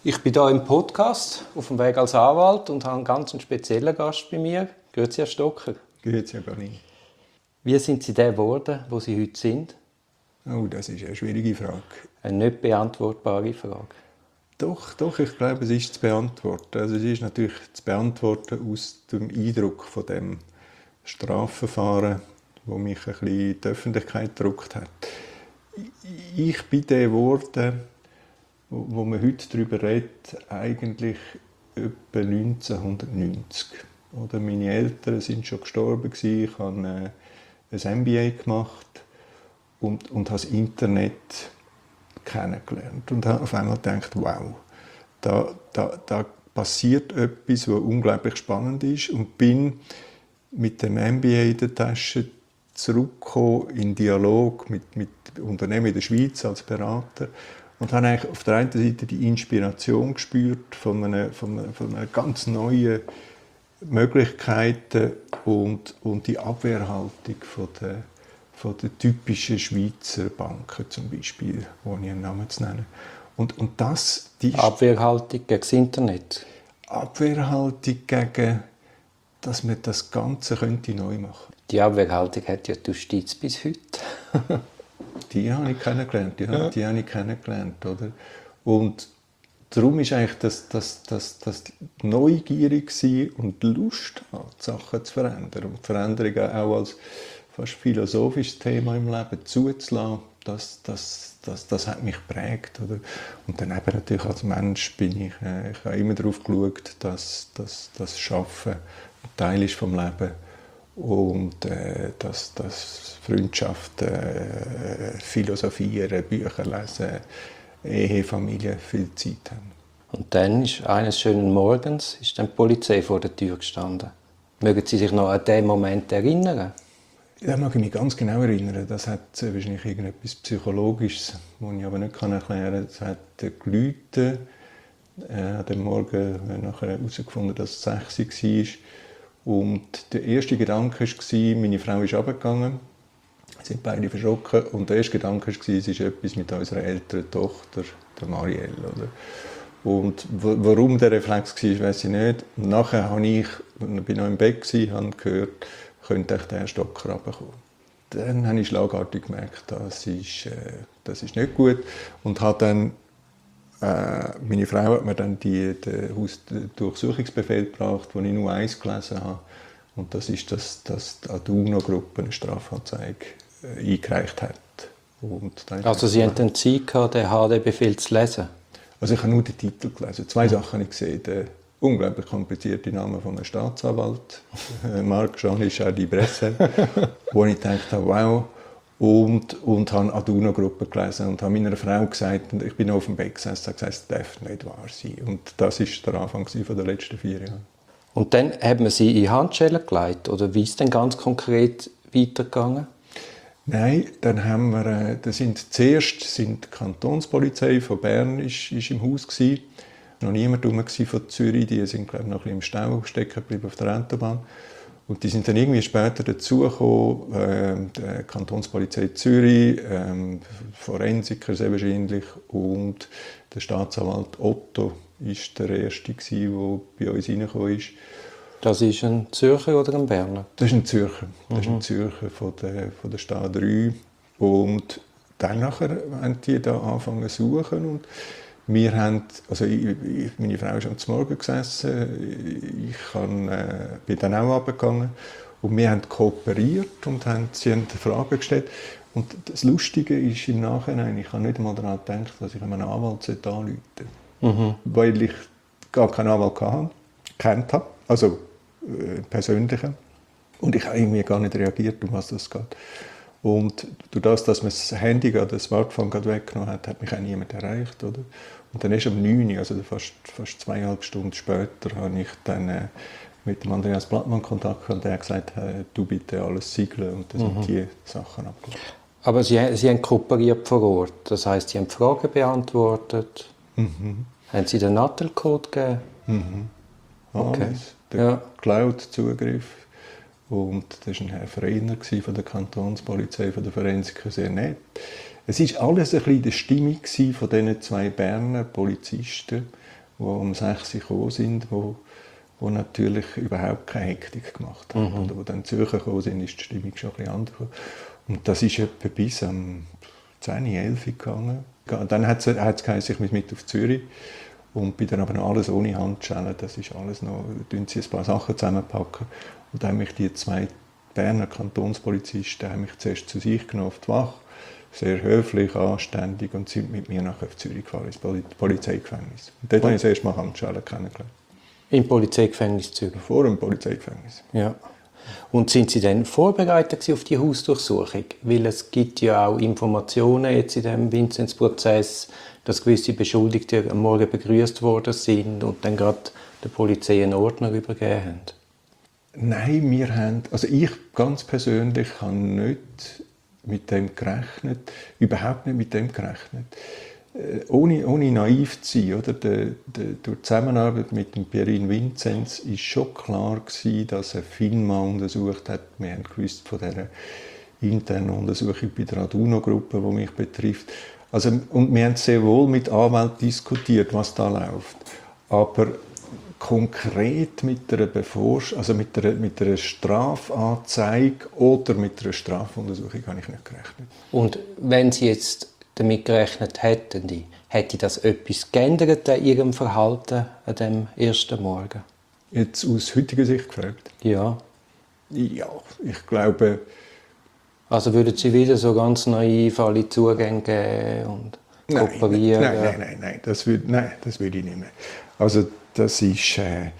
Ich bin hier im Podcast auf dem Weg als Anwalt und habe einen ganz speziellen Gast bei mir. Grüezi, Herr Stocker. Grüezi, Herr Berlin. Wie sind Sie der geworden, wo Sie heute sind? Oh, das ist eine schwierige Frage. Eine nicht beantwortbare Frage. Doch, ich glaube, es ist zu beantworten. Also es ist natürlich zu beantworten aus dem Eindruck von dem Strafverfahren, das mich ein bisschen in die Öffentlichkeit gedrückt hat. Ich bin der geworden, wo man heute darüber redet, eigentlich etwa 1990. Oder meine Eltern sind schon gestorben, ich habe ein MBA gemacht und habe das Internet kennengelernt. Und habe auf einmal gedacht, wow, da passiert etwas, was unglaublich spannend ist. Und bin mit dem MBA in der Tasche zurückgekommen in Dialog mit Unternehmen in der Schweiz als Berater. Und habe eigentlich auf der einen Seite die Inspiration gespürt von einer ganz neuen Möglichkeiten und die Abwehrhaltung von der typischen Schweizer Banken zum Beispiel, ohne einen Namen zu nennen. Und die Abwehrhaltung gegen das Internet? Abwehrhaltung gegen, dass man das Ganze könnte neu machen könnte. Die Abwehrhaltung hat ja die Justiz bis heute. Die habe ich kennengelernt, die habe ich kennengelernt, oder? Und darum ist eigentlich das neugierig sein und Lust an Sachen zu verändern und Veränderungen auch als fast philosophisches Thema im Leben zuzulassen, das hat mich geprägt, oder? Und dann eben natürlich als Mensch ich habe immer darauf geschaut, dass das Schaffen ein Teil ist vom Leben. Und dass Freundschaften, Philosophieren, Bücher lesen, Ehe, Familie viel Zeit haben. Und dann ist eines schönen Morgens dann die Polizei vor der Tür gestanden. Mögen Sie sich noch an diesen Moment erinnern? Da mag ich mich ganz genau erinnern. Das hat wahrscheinlich irgendetwas Psychologisches, das ich aber nicht erklären kann. Es hat geläutet. An dem Morgen nachher herausgefunden, dass es 6 Uhr war. Und der erste Gedanke war, meine Frau ist runtergegangen. Wir sind beide verschrocken. Und der erste Gedanke war, es ist etwas mit unserer älteren Tochter, der Marielle. Oder? Und warum der Reflex war, weiss ich nicht. Und nachher habe ich noch im Bett, habe gehört, könnte ich den Stocker runterkommen. Dann habe ich schlagartig gemerkt, das ist nicht gut. Und habe dann meine Frau hat mir dann den Durchsuchungsbefehl gebracht, wo ich nur eins gelesen habe. Und das ist, dass die UNO-Gruppe eine Strafanzeige eingereicht hat. Also Sie hatten dann Zeit gehabt, den HD-Befehl zu lesen? Also ich habe nur den Titel gelesen. 2 Sachen habe ich gesehen. Der unglaublich komplizierte Name von einem Staatsanwalt, Marc-Jean Chardy Bressel, wo ich gedacht habe, wow. Und habe an die UNO-Gruppe gelesen und habe meiner Frau gesagt, und ich bin auf dem Bett gesessen, und gesagt, es darf nicht wahr sein. Und das war der Anfang der letzten 4 Jahre. Und dann hat man sie in Handschellen gelegt? Oder wie ist es denn ganz konkret weitergegangen? Nein, dann haben wir, zuerst die Kantonspolizei von Bern ist im Haus gewesen. Noch niemand rum von Zürich, die sind glaube ich noch ein bisschen im Stau stecken geblieben auf der Autobahn. Und die sind dann irgendwie später dazugekommen, die Kantonspolizei Zürich, Forensiker sehr wahrscheinlich und der Staatsanwalt Otto war der Erste, der bei uns reingekommen ist. Das ist ein Zürcher oder ein Berner? Das ist ein Zürcher. Das ist ein Zürcher von der Stadt 3. Und dann nachher haben die da angefangen zu suchen. Und wir haben, meine Frau ist am Morgen gesessen, ich bin dann auch runtergegangen und wir haben kooperiert und sie haben Fragen gestellt. Und das Lustige ist im Nachhinein, ich habe nicht einmal daran gedacht, dass ich einen Anwalt anrufen sollte. Weil ich gar keinen Anwalt gekannt habe, also persönlichen. Und ich habe irgendwie gar nicht reagiert, um was das geht. Und durch das, dass man das Handy, das Smartphone gerade weggenommen hat, hat mich auch niemand erreicht. Oder? Und dann erst um 9 Uhr, also fast 2,5 Stunden später, habe ich dann mit dem Andreas Blattmann Kontakt gehabt und der hat gesagt, du bitte alles siegeln und dann sind die Sachen abgelaufen. Aber Sie haben kooperiert vor Ort, das heisst, Sie haben Fragen beantwortet. Haben Sie den Nattel-Code gegeben? Okay. Alles. Der Cloud-Zugriff. Und das war ein Herr Freiner von der Kantonspolizei, von der Forensiker, sehr nett. Es war alles ein bisschen in der Stimmung von diesen 2 Berner Polizisten, die um 6 Uhr gekommen sind, die natürlich überhaupt keine Hektik gemacht haben. Oder die dann zu Zürich gekommen sind, ist die Stimmung schon ein bisschen anders. Und das ist etwa bis am 10, 11 Uhr gegangen. Dann hat es geheißen, ich muss mit auf Zürich. Und bin dann aber noch alles ohne Handschellen. Das ist alles noch, tun sie ein paar Sachen zusammenpacken. Und dann haben mich die 2 Berner Kantonspolizisten haben mich zuerst zu sich genommen auf die Wache. Sehr höflich, anständig und sind mit mir nach Zürich gefahren, ins Polizeigefängnis. Und dort habe ich das erste Mal Handschellen kennengelernt. Im Polizeigefängnis Zürich? Vor dem Polizeigefängnis. Ja. Und sind Sie dann vorbereitet auf die Hausdurchsuchung? Weil es gibt ja auch Informationen jetzt in dem Vinzenz-Prozess, dass gewisse Beschuldigte am Morgen begrüßt worden sind und dann gerade der Polizei einen Ordner übergeben haben. Nein, also ich ganz persönlich habe nicht mit dem gerechnet, überhaupt nicht mit dem gerechnet. Ohne naiv zu sein, oder? Durch die Zusammenarbeit mit dem Pierin Vinzenz war schon klar gewesen, dass er FINMA untersucht hat. Wir haben gewusst von dieser internen Untersuchung bei der Aduno-Gruppe, die mich betrifft. Also, und wir haben sehr wohl mit Anwälten diskutiert, was da läuft. Aber konkret mit einer Strafanzeige oder mit einer Strafuntersuchung habe ich nicht gerechnet. Und wenn Sie jetzt damit gerechnet hätten, hätte das etwas geändert an Ihrem Verhalten an dem ersten Morgen? Jetzt aus heutiger Sicht gefragt? Ja. Ja, ich glaube... Also würden Sie wieder so ganz naiv alle Zugänge geben und kooperieren? Nein, das würde ich nicht mehr. Also das ist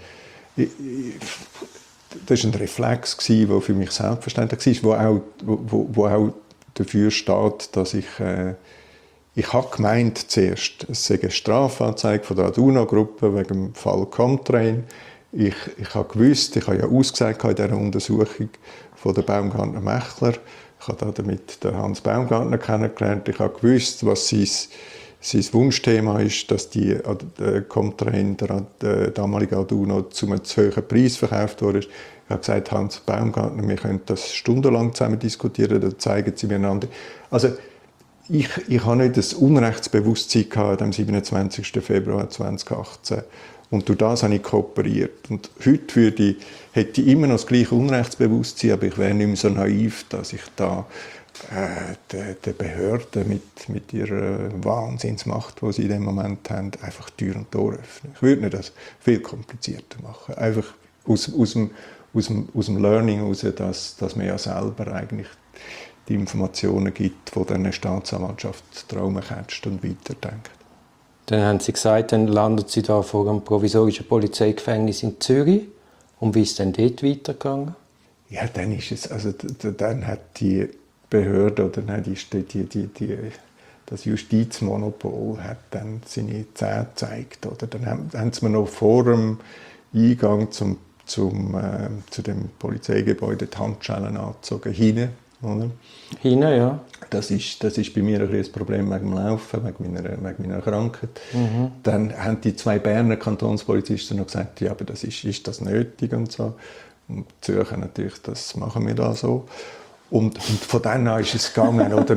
ein Reflex, der für mich selbstverständlich war, wo auch dafür steht, dass ich habe gemeint zuerst, es sei eine Strafanzeige von der Aduno-Gruppe wegen dem Fall Comtrain. Ich habe gewusst, ich habe ja ausgesagt in dieser Untersuchung von der Baumgartner-Mächler. Ich habe damit den Hans Baumgartner kennengelernt. Ich habe gewusst, was sein Wunschthema ist, dass die Comtrain, der damalige Aduno, zu einem zu hohen Preis verkauft wurde. Ich habe gesagt, Hans Baumgartner, wir können das stundenlang zusammen diskutieren, dann zeigen Sie mir einander. Also, ich habe nicht das Unrechtsbewusstsein gehabt am 27. Februar 2018. Und durch das habe ich kooperiert. Und heute hätte ich immer noch das gleiche Unrechtsbewusstsein, aber ich wäre nicht mehr so naiv, dass ich da der Behörde mit ihrer Wahnsinnsmacht, die sie in dem Moment haben, einfach Tür und Tor öffnen. Ich würde nicht das viel komplizierter machen. Einfach aus dem Learning heraus, dass man ja selber eigentlich die Informationen gibt, die dann eine Staatsanwaltschaft Traumen catcht und weiterdenkt. Dann haben Sie gesagt, dann landet Sie da vor einem provisorischen Polizeigefängnis in Zürich. Und wie ist es dann dort weitergegangen? Ja, dann ist es, also dann hat die Behörde oder nein, das Justizmonopol hat dann seine Zähne gezeigt. Oder dann haben sie mir noch vor dem Eingang zu dem Polizeigebäude die Handschellen angezogen, hinten. Oder? Hinten, ja. Das ist bei mir ein Problem wegen dem Laufen, wegen meiner Krankheit. Dann haben die 2 Berner Kantonspolizisten noch gesagt, ja, aber ist das nötig und so. Und Zürcher natürlich, das machen wir da so. Und von dann an ist es gegangen, oder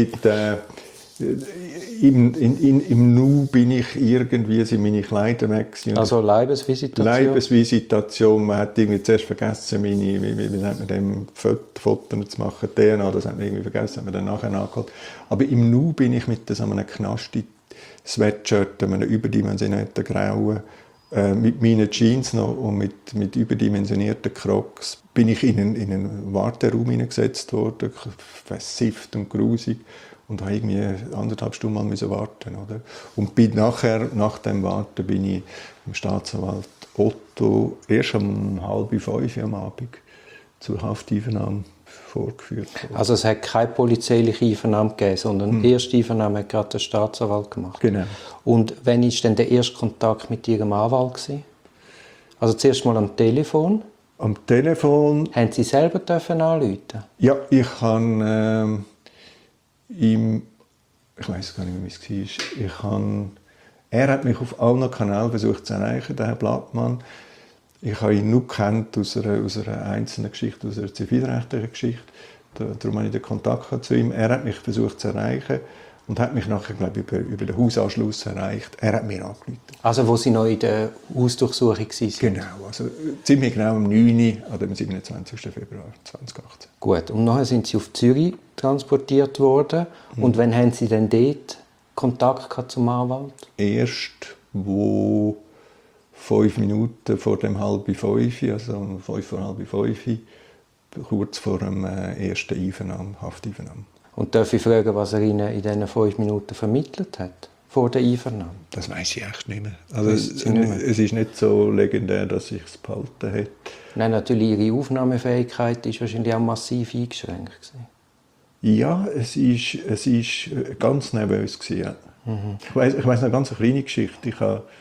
im Nu bin ich irgendwie, sind meine Kleider weg. Also Leibesvisitation? Leibesvisitation, man hat irgendwie zuerst vergessen, wie nennt man dem, Fotos zu machen, DNA, das hat man irgendwie vergessen, hat man dann nachher nachgeholt. Aber im Nu bin ich mit so einem Knasti-Sweatshirt, einem überdimensionierten Grauen, mit meinen Jeans noch und mit überdimensionierten Crocs bin ich in einen Warteraum hineingesetzt worden, versifft und grusig, und habe irgendwie 1,5 Stunden mal warten, oder? Und bin nachher, nach dem Warten, bin ich dem Staatsanwalt Otto erst um 4:30 am Abend zur Hafteinvernahme vorgeführt worden. Also es hat keine polizeiliche Einvernahme gegeben, sondern die erste Einvernahme hat gerade der Staatsanwalt gemacht. Genau. Und wann war denn der erste Kontakt mit Ihrem Anwalt gewesen? Also zuerst mal am Telefon? Am Telefon... Haben Sie selber anrufen? Ja, ich habe ihm... Ich weiß gar nicht mehr, wie es war. Er hat mich auf allen Kanälen versucht zu erreichen, der Herr Blattmann. Ich habe ihn nur gekannt aus einer einzelnen Geschichte, aus einer zivilrechtlichen Geschichte. darum habe ich den Kontakt zu ihm. Er hat mich versucht zu erreichen und hat mich nachher, glaube ich, über den Hausanschluss erreicht. Er hat mir angerufen. Also wo Sie noch in der Hausdurchsuchung waren? Genau, also ziemlich genau am 9. Uhr, am 27. Februar 2018. Gut, und nachher sind Sie auf Zürich transportiert worden. Und wann haben Sie denn dort Kontakt gehabt zum Anwalt? Erst, wo 5 Minuten vor dem 4:30, also um 4:45, kurz vor dem ersten Haftinvernahme. Und darf ich fragen, was er Ihnen in diesen 5 Minuten vermittelt hat, vor der Einvernahme? Das weiss ich echt nicht mehr. Also es ist nicht so legendär, dass ich es behalten hätte. Nein, natürlich, Ihre Aufnahmefähigkeit war wahrscheinlich auch massiv eingeschränkt. Ja, es ist ganz nervös gewesen, ja. Ich weiss noch eine ganz kleine Geschichte.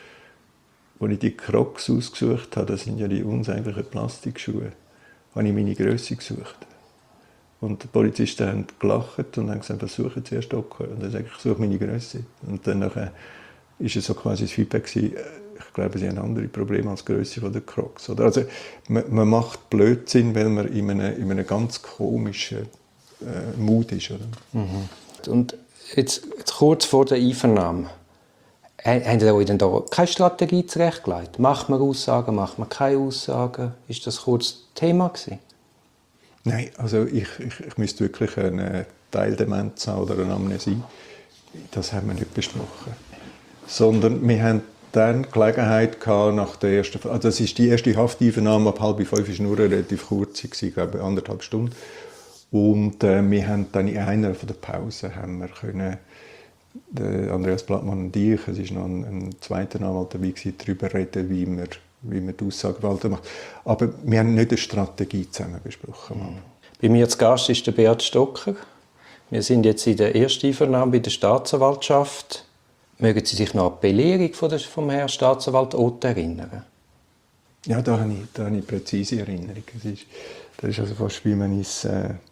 Als ich die Crocs ausgesucht habe, das sind ja die unsäglichen Plastikschuhe, habe ich meine Grösse gesucht. Und die Polizisten haben gelacht und haben gesagt, was suchen Sie, Herr Stocker? Und dann sage ich suche meine Grösse. Und dann war es so quasi das Feedback gewesen, ich glaube, Sie haben andere Probleme als die Grösse der Crocs. Oder? Also man macht Blödsinn, weil man in einem ganz komischen Mut ist. Oder? Und jetzt kurz vor der Einvernahme, haben Sie euch denn da keine Strategie zurechtgelegt? Macht man Aussagen, macht man keine Aussagen? Ist das kurz Thema gewesen? Nein, also ich müsste wirklich eine Teildemenz haben oder eine Amnesie. Das haben wir nicht besprochen. Sondern wir haben dann Gelegenheit gehabt, nach der ersten, also das ist die erste Hafteinvernahme ab 4:30, ist nur relativ kurz, ich glaube 1,5 Stunden. Und wir haben dann in einer von der Pausen haben wir können, Andreas Blattmann und ich, es war noch ein zweiter Anwalt dabei, darüber reden, wie man die Aussagegewalt macht. Aber wir haben nicht eine Strategie zusammen besprochen. Bei mir zu Gast ist der Beat Stocker. Wir sind jetzt in der ersten Einvernahme bei der Staatsanwaltschaft. Mögen Sie sich noch an die Belehrung vom Herrn Staatsanwalt Ott erinnern? Ja, da habe ich präzise Erinnerungen. Das ist also fast, wie man es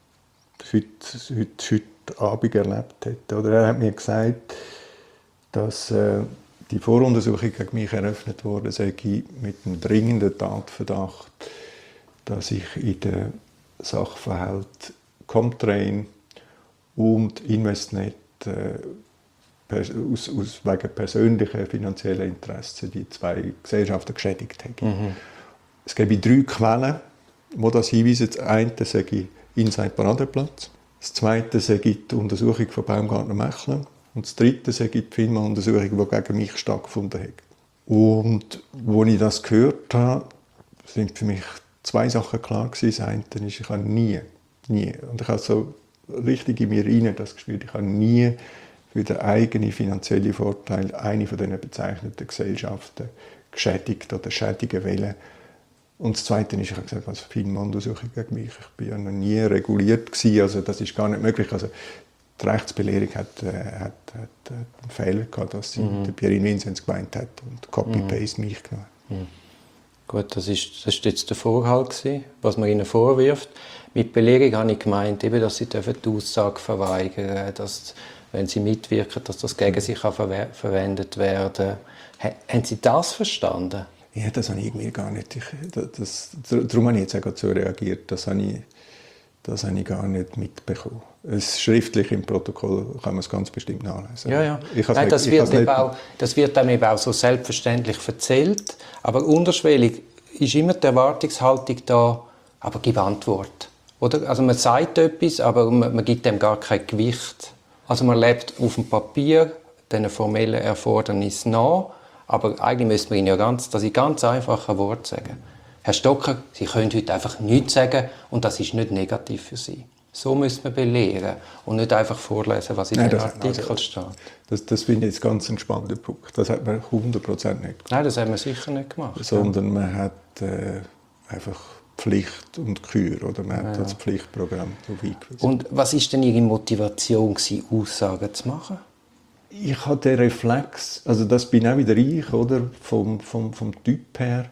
heute Abend erlebt hat. Oder er hat mir gesagt, dass die Voruntersuchung gegen mich eröffnet wurde, sei mit einem dringenden Tatverdacht, dass ich in den Sachverhalt Comtrain und Investnet wegen persönlicher finanzieller Interessen die zwei Gesellschaften geschädigt haben. Es gibt 3 Quellen, die das hinweisen. Das eine sage Inside Paradeplatz, das zweite sage die Untersuchung von Baumgartner-Mechler und das dritte sage die FINMA-Untersuchung, die gegen mich stattgefunden hat. Und als ich das gehört habe, sind für mich 2 Sachen klar gewesen. Das eine ist, ich habe nie, und ich habe so richtig in mir rein das Gefühl, ich habe nie für den eigenen finanziellen Vorteil eine von diesen bezeichneten Gesellschaften geschädigt oder schädigen wollen. Und das Zweite ist, ich habe gesagt, was FINMA-Untersuchung gegen mich. Ich war ja noch nie reguliert gewesen, also das ist gar nicht möglich. Also die Rechtsbelehrung hat einen Fehler gehabt, dass sie der Pierin Vinzenz gemeint hat und Copy-Paste mich genommen. Gut, das ist jetzt der Vorhalt gewesen, was man ihnen vorwirft. Mit Belehrung habe ich gemeint, eben, dass sie die Aussage verweigern dürfen, dass, wenn sie mitwirken, dass das gegen sie verwendet werden kann. Haben Sie das verstanden? Ja, das habe ich irgendwie gar nicht. Darum habe ich jetzt auch so reagiert. Das habe ich gar nicht mitbekommen. Schriftlich im Protokoll kann man es ganz bestimmt nachlesen. Ja. Nein, das wird einem eben auch so selbstverständlich erzählt. Aber unterschwellig ist immer die Erwartungshaltung da, aber gib Antwort. Oder? Also man sagt etwas, aber man gibt dem gar kein Gewicht. Also man lebt auf dem Papier diesen formellen Erfordernissen nach, aber eigentlich müsste man Ihnen ja ganz einfach ein Wort sagen. Herr Stocker, Sie können heute einfach nichts sagen und das ist nicht negativ für Sie. So müsste man belehren und nicht einfach vorlesen, was in dem Artikel steht. Das finde ich jetzt ganz ein spannender Punkt. Das hat man 100% nicht gemacht. Nein, das haben wir sicher nicht gemacht. Sondern man hat einfach Pflicht und Kür, oder man hat das Pflichtprogramm darauf eingewiesen. Und was war denn Ihre Motivation, Aussagen zu machen? Ich hatte den Reflex, also das bin auch wieder ich, oder, vom Typ her,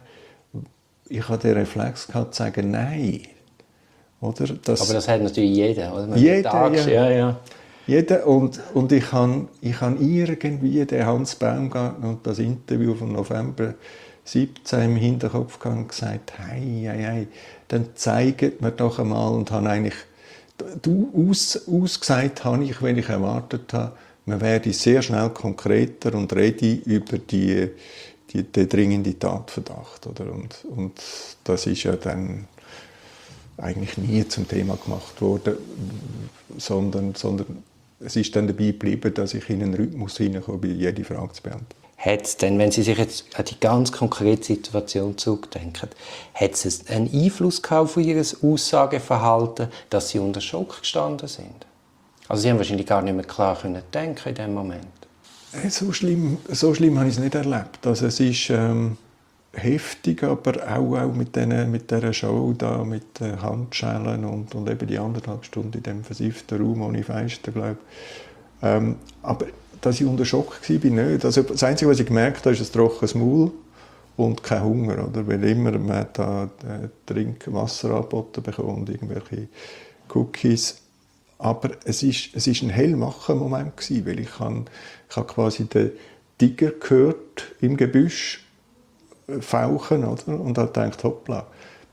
ich hatte den Reflex gehabt, zu sagen, nein. Oder? Aber das hat natürlich jeder, oder? Jeder, ja. Jeder, und ich habe irgendwie den Hans Baumgartner und das Interview vom November 17 im Hinterkopf gehabt und gesagt, hey, dann zeigt mir doch einmal, und habe eigentlich Ausgesagt habe ich, wenn ich erwartet habe, man werde sehr schnell konkreter und rede über den dringenden Tatverdacht. Oder? Und das ist ja dann eigentlich nie zum Thema gemacht worden, sondern es ist dann dabei geblieben, dass ich in einen Rhythmus hineinkomme, jede Frage zu beantworten. Hat's denn, wenn Sie sich jetzt an die ganz konkrete Situation zurückdenken, hat es einen Einfluss gehabt auf Ihr Aussageverhalten, dass Sie unter Schock gestanden sind? Also Sie haben wahrscheinlich gar nicht mehr klar denken in dem Moment. So schlimm habe ich es nicht erlebt. Also es ist heftig, aber auch mit dieser Show da, mit den Handschellen und eben die 1,5 Stunden in dem versifften Raum ohne Fenster, glaube ich. Aber dass ich unter Schock war, nicht. Also das Einzige, was ich gemerkt habe, ist ein trockenes Maul und kein Hunger. Oder? Weil immer man hat da Trinkwasser angeboten bekommen und irgendwelche Cookies. Aber es ist ein hellwacher Moment gewesen, weil ich habe quasi den Tiger gehört im Gebüsch fauchen, oder? Und habe gedacht, hoppla,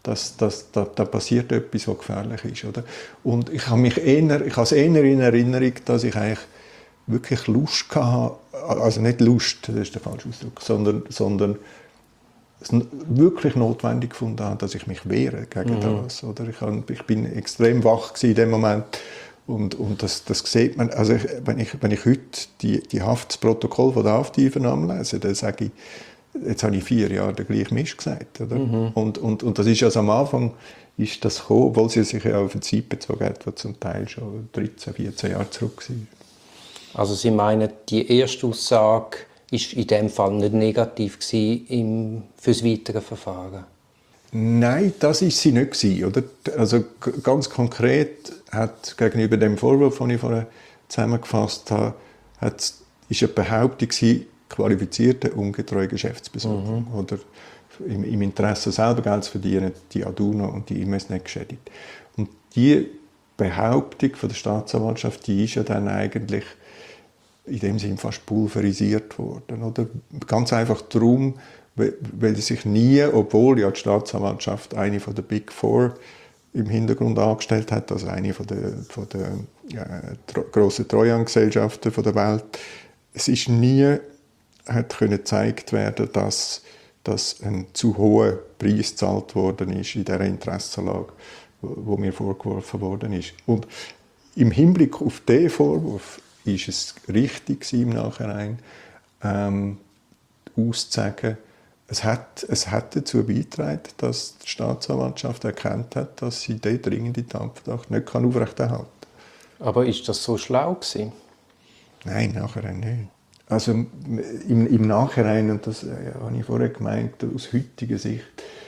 da passiert etwas, was gefährlich ist. Oder? Und ich habe es eher in Erinnerung, dass ich eigentlich wirklich Lust hatte, also nicht Lust, das ist der falsche Ausdruck, sondern es wirklich notwendig gefunden habe, dass ich mich wehre gegen das. Oder? Ich bin extrem wach in dem Moment und das sieht man. Also wenn ich heute das Protokoll von der Hafteinvernahme lese, dann sage ich, jetzt habe ich 4 Jahre den gleichen Mist gesagt. Oder? Und das ist also am Anfang ist das gekommen, obwohl sie sich ja auf eine Zeit bezogen hat, die zum Teil schon 13, 14 Jahre zurück war. Also Sie meinen, die erste Aussage war in dem Fall nicht negativ für das weitere Verfahren? Nein, das war sie nicht. Oder? Also ganz konkret hat gegenüber dem Vorwurf, den ich vorher zusammengefasst habe, war eine Behauptung qualifizierter, ungetreuer Geschäftsbesorgung. Oder im Interesse selber Geld zu verdienen, die Aduno und die Imes nicht geschädigt. Und die Behauptung von der Staatsanwaltschaft, die ist ja dann eigentlich in dem Sinne fast pulverisiert worden. Oder? Ganz einfach darum, weil sie sich nie, obwohl ja die Staatsanwaltschaft eine von der Big Four im Hintergrund angestellt hat, also eine von der grossen Treuhandgesellschaften der Welt, es ist nie können gezeigt werden, dass ein zu hoher Preis gezahlt worden ist in dieser Interessenlage, wo mir vorgeworfen worden ist. Und im Hinblick auf diesen Vorwurf ist es richtig im Nachhinein auszusagen, es hat dazu beigetragen, dass die Staatsanwaltschaft erkannt hat, dass sie den dringenden Tatverdacht nicht aufrechterhalten kann. Aber ist das so schlau gewesen? Nein, nachher nicht. Also im Nachhinein, und das habe ich vorher gemeint, aus heutiger Sicht,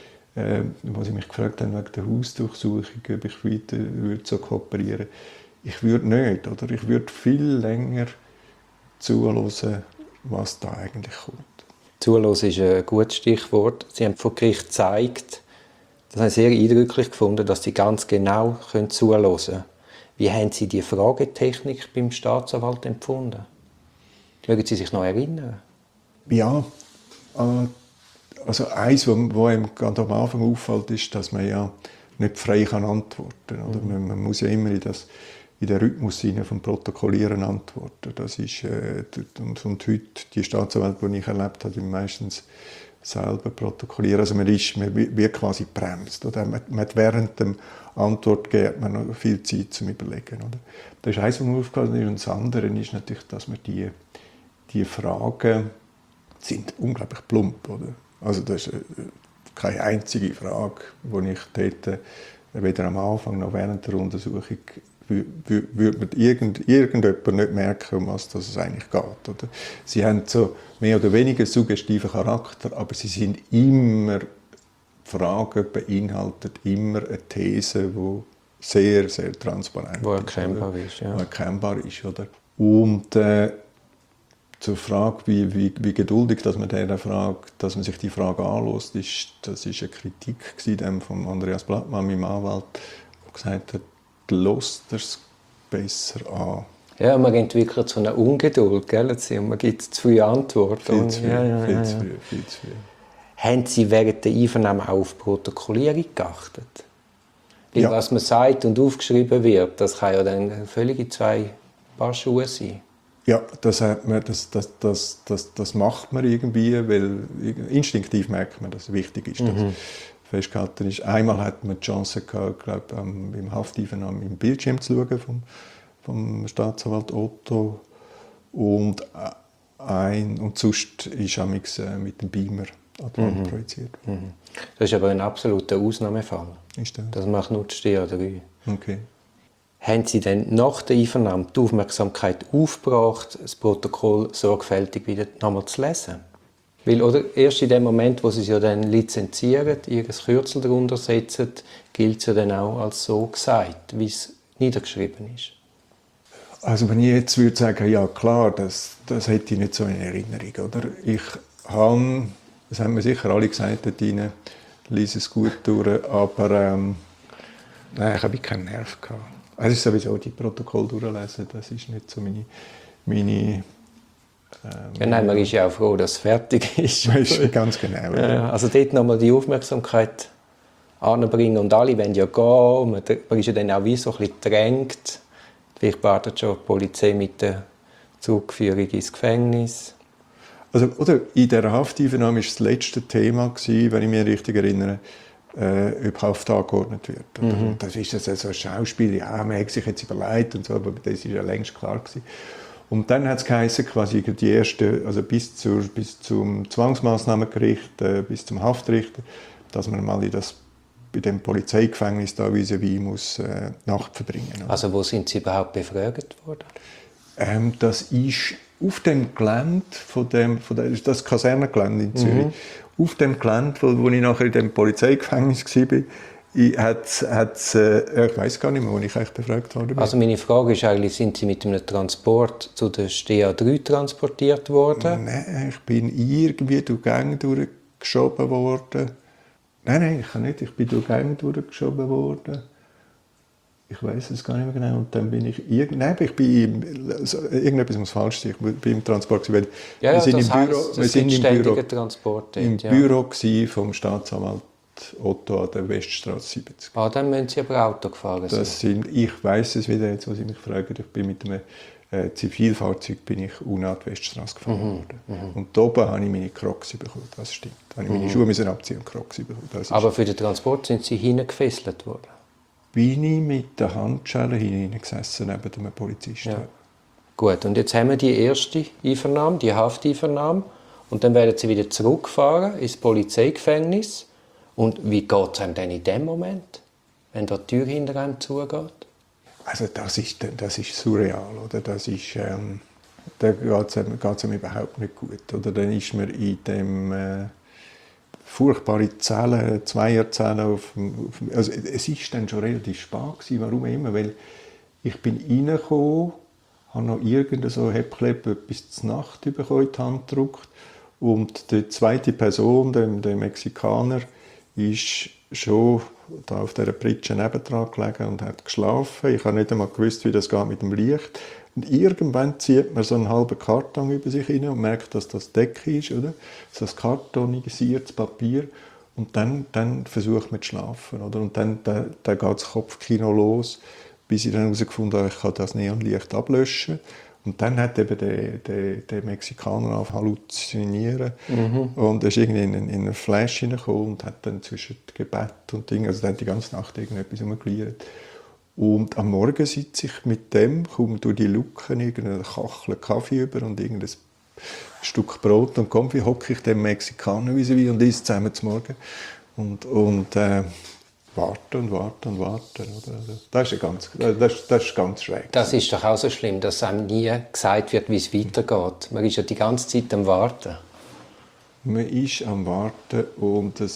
wo sie mich gefragt haben wegen der Hausdurchsuchung, ob ich weiter so kooperieren würde. Ich würde nicht, oder? Ich würde viel länger zuhören, was da eigentlich kommt. Zuhören ist ein gutes Stichwort. Sie haben vor Gericht gezeigt, das habe ich sehr eindrücklich gefunden, dass Sie ganz genau zuhören können. Wie haben Sie die Fragetechnik beim Staatsanwalt empfunden? Mögen Sie sich noch erinnern? Ja, also eins, was einem gerade am Anfang auffällt, ist, dass man ja nicht frei antworten kann. Oder? Man muss ja immer in den Rhythmus vom Protokollieren antworten. Das ist, und heute, die Staatsanwälte, die ich erlebt habe, meistens selber protokollieren. Also man wird quasi bremst. Oder? Man hat während dem Antwort gibt man noch viel Zeit zum Überlegen. Oder? Das ist eins, was mir aufgefallen ist. Und das andere ist natürlich, dass man die Fragen sind unglaublich plump. Oder? Also das ist keine einzige Frage, die ich dort weder am Anfang noch während der Untersuchung würde man irgendjemand nicht merken, um was es eigentlich geht. Oder? Sie haben so mehr oder weniger suggestiven Charakter, aber sie sind immer, Fragen beinhaltet immer eine These, die sehr, sehr transparent ist. Erkennbar ist, ja. Erkennbar ist, oder? Und zur Frage, wie geduldig dass man sich die Frage anlässt, das ist eine Kritik von Andreas Blattmann, meinem Anwalt, der gesagt hat, «Lasst es besser an.» Ja, man entwickelt so eine Ungeduld, gell? Und man gibt zu viele Antworten. Viel zu früh. Haben Sie während der Einvernahme auch auf Protokollierung geachtet? Weil Ja. was man sagt und aufgeschrieben wird, das kann ja dann völlig in zwei Paar Schuhe sein. Ja, das macht man irgendwie, weil instinktiv merkt man, dass es wichtig ist, dass festgehalten ist. Einmal hat man die Chance gehabt, glaube im Hafteinvernahme im Bildschirm zu schauen vom Staatsanwalt Otto und sonst ist amigs mit dem Beamer an die Wand projiziert. Das ist aber ein absoluter Ausnahmefall. Ist das? Das macht nur die StA 3. Okay. Haben Sie dann nach der Einvernahme die Aufmerksamkeit aufgebracht, das Protokoll sorgfältig wieder nochmal zu lesen? Weil, oder, erst in dem Moment, wo Sie es ja dann lizenzieren, Ihr Kürzel darunter setzen, gilt es ja dann auch als so gesagt, wie es niedergeschrieben ist. Also wenn ich jetzt würde sagen, ja klar, das hätte ich nicht so in Erinnerung. Oder? Das haben mir sicher alle gesagt dort rein, lese es gut durch, aber nein, ich habe keinen Nerv gehabt. Es ist sowieso die Protokoll durchlesen, das ist nicht so meine Ja, nein, man ist ja auch froh, dass es fertig ist. ist ganz genau. Also dort nochmal die Aufmerksamkeit anbringen und alle wollen ja gehen. Man ist ja dann auch wie so ein bisschen gedrängt. Vielleicht wartet schon die Polizei mit der Zugführung ins Gefängnis. Also, oder in dieser Hafteinvernahme war das letzte Thema, wenn ich mich richtig erinnere, ob Haft angeordnet wird. Und das ist so ein Schauspiel, ja, man hat sich jetzt überlegt und so, aber das war ja längst klar gewesen. Und dann hat es geheißen, quasi die erste, also bis zum Zwangsmaßnahmengericht, bis zum Haftrichter, dass man mal bei dem Polizeigefängnis da vis-à-vis muss Nacht verbringen. Oder? Also wo sind Sie überhaupt befragt worden? Das ist auf dem Gelände das Kasernengelände in Zürich. Auf dem Gelände, wo ich nachher in dem Polizeigefängnis war, ich weiß gar nicht mehr, wo ich eigentlich befragt wurde. Also meine Frage ist eigentlich, sind Sie mit einem Transport zu der StA 3 transportiert worden? Nein, ich bin irgendwie durch die Gänge durchgeschoben worden. Nein, ich kann nicht. Ich bin durch die Gänge durchgeschoben worden. Ich weiß es gar nicht mehr genau. Und dann bin ich irgendetwas muss falsch sein. Ich bin im Transport. Ja, das sind ständige Transporte. Im Büro vom Staatsanwalt Otto an der Weststraße 70. Ah, dann müssen Sie aber Auto gefahren sein. Ich weiss es wieder jetzt, was Sie mich fragen. Ich bin mit einem Zivilfahrzeug bin ich an die Weststraße gefahren worden. Und da oben habe ich meine Crocs bekommen. Das stimmt. Da habe ich meine Schuhe müssen abziehen und Crocs bekommen. Aber für den Transport sind Sie hingefesselt worden? Bin ich mit der Handschelle hineingesessen neben dem Polizisten. Ja. Gut, und jetzt haben wir die erste Einvernahme, die Hafteinvernahme. Und dann werden Sie wieder zurückfahren ins Polizeigefängnis. Und wie geht es einem denn in dem Moment, wenn da die Tür hinter einem zugeht? Also das ist surreal, oder? Da geht es einem überhaupt nicht gut. Oder dann ist man in dem furchtbare Zellen, Zweierzellen. Also es war dann schon relativ spät gewesen, warum immer, weil ich bin reingekommen, habe noch irgendein so etwas zur Nacht bekommen, in die Hand gedrückt und die zweite Person, der Mexikaner, ist schon da auf dieser Pritsche nebendran gelegen und hat geschlafen. Ich habe nicht einmal gewusst, wie das geht mit dem Licht. Und irgendwann zieht man so einen halben Karton über sich hin und merkt, dass das Decke ist, oder? So ein kartonisiertes Papier. Und dann versucht man zu schlafen, oder? Und dann geht das Kopfkino los, bis ich dann herausgefunden habe, ich kann das Neonlicht ablöschen. Und dann hat eben der Mexikaner auf halluzinieren und er ist irgendwie in einen Flash hineingekommen und hat dann zwischen Gebet und Dingen, also dann die ganze Nacht irgendetwas rumgeliert. Und am Morgen sitze ich mit dem, komme durch die Luken irgendeine Kachel Kaffee über und irgendein Stück Brot und Konfi, hocke ich dem Mexikaner vis-à-vis und isst zusammen zum Morgen und warten. Oder? Das ist ganz schräg. Das ist doch auch so schlimm, dass einem nie gesagt wird, wie es weitergeht. Man ist ja die ganze Zeit am Warten. Man ist am Warten und es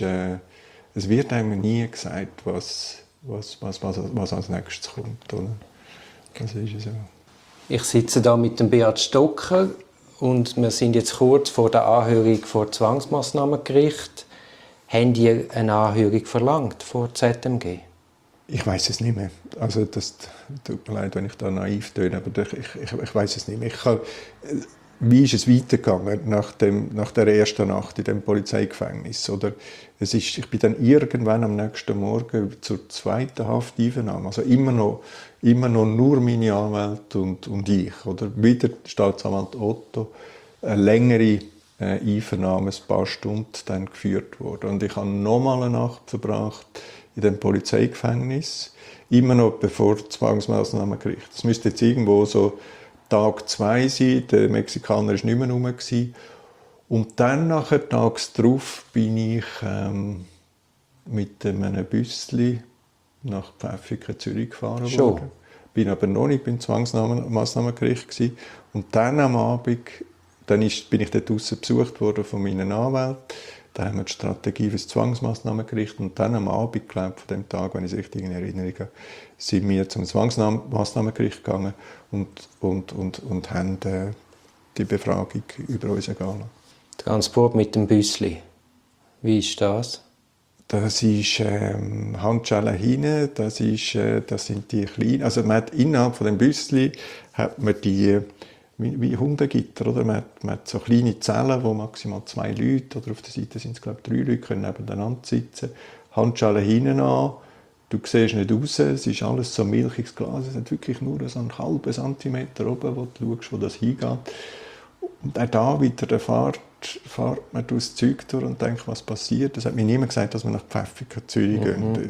wird einem nie gesagt, was als nächstes kommt. Oder? Das ist so. Ich sitze da mit dem Beat Stocker und wir sind jetzt kurz vor der Anhörung vor Zwangsmaßnahmengericht. Haben die eine Anhörung verlangt vor ZMG? Ich weiß es nicht mehr. Also das tut mir leid, wenn ich da naiv töne, aber ich weiß es nicht mehr. wie ist es weitergegangen nach der ersten Nacht in dem Polizeigefängnis? Oder ich bin dann irgendwann am nächsten Morgen zur zweiten Hafteinvernahme, also immer noch nur meine Anwälte und ich, oder wieder Staatsanwalt Otto, eine längere Einvernahme, ein paar Stunden dann geführt worden. Und ich habe nochmal eine Nacht verbracht in dem Polizeigefängnis, immer noch bevor das Zwangsmaßnahmengericht. Das müsste jetzt irgendwo so Tag 2 sein, der Mexikaner war nicht mehr rum. Und dann, nachher, tags darauf, bin ich mit einem Büssli nach Pfäffiken, Zürich gefahren worden. Bin aber noch nicht beim Zwangsmaßnahmengericht gewesen. Und dann am Abend bin ich dort draussen besucht worden von meinen Anwälten. Da haben wir die Strategie für das Zwangsmaßnahmengericht. Und dann am Abend, glaube ich, von dem Tag, wenn ich es richtig in Erinnerung habe, sind wir zum Zwangsmaßnahmengericht gegangen und haben die Befragung über uns ergehen lassen. Transport mit dem Büssli. Wie ist das? Das ist Handschellen hinten, das sind die kleinen, also man hat innerhalb von dem Büssli hat man die wie Hundegitter, oder? Man hat so kleine Zellen, wo maximal 2 Leute, oder auf der Seite sind es glaube ich 3 Leute, können nebeneinander sitzen. Handschellen hinten an, du siehst nicht raus, es ist alles so milchiges Glas, es hat wirklich nur so einen halben Zentimeter oben, wo du schaust, wo das hingeht. Und auch da wieder fährt man durch das Zeug durch und denkt, was passiert. Es hat mir niemand gesagt, dass wir nach Pfäffiken, Zürich gehen,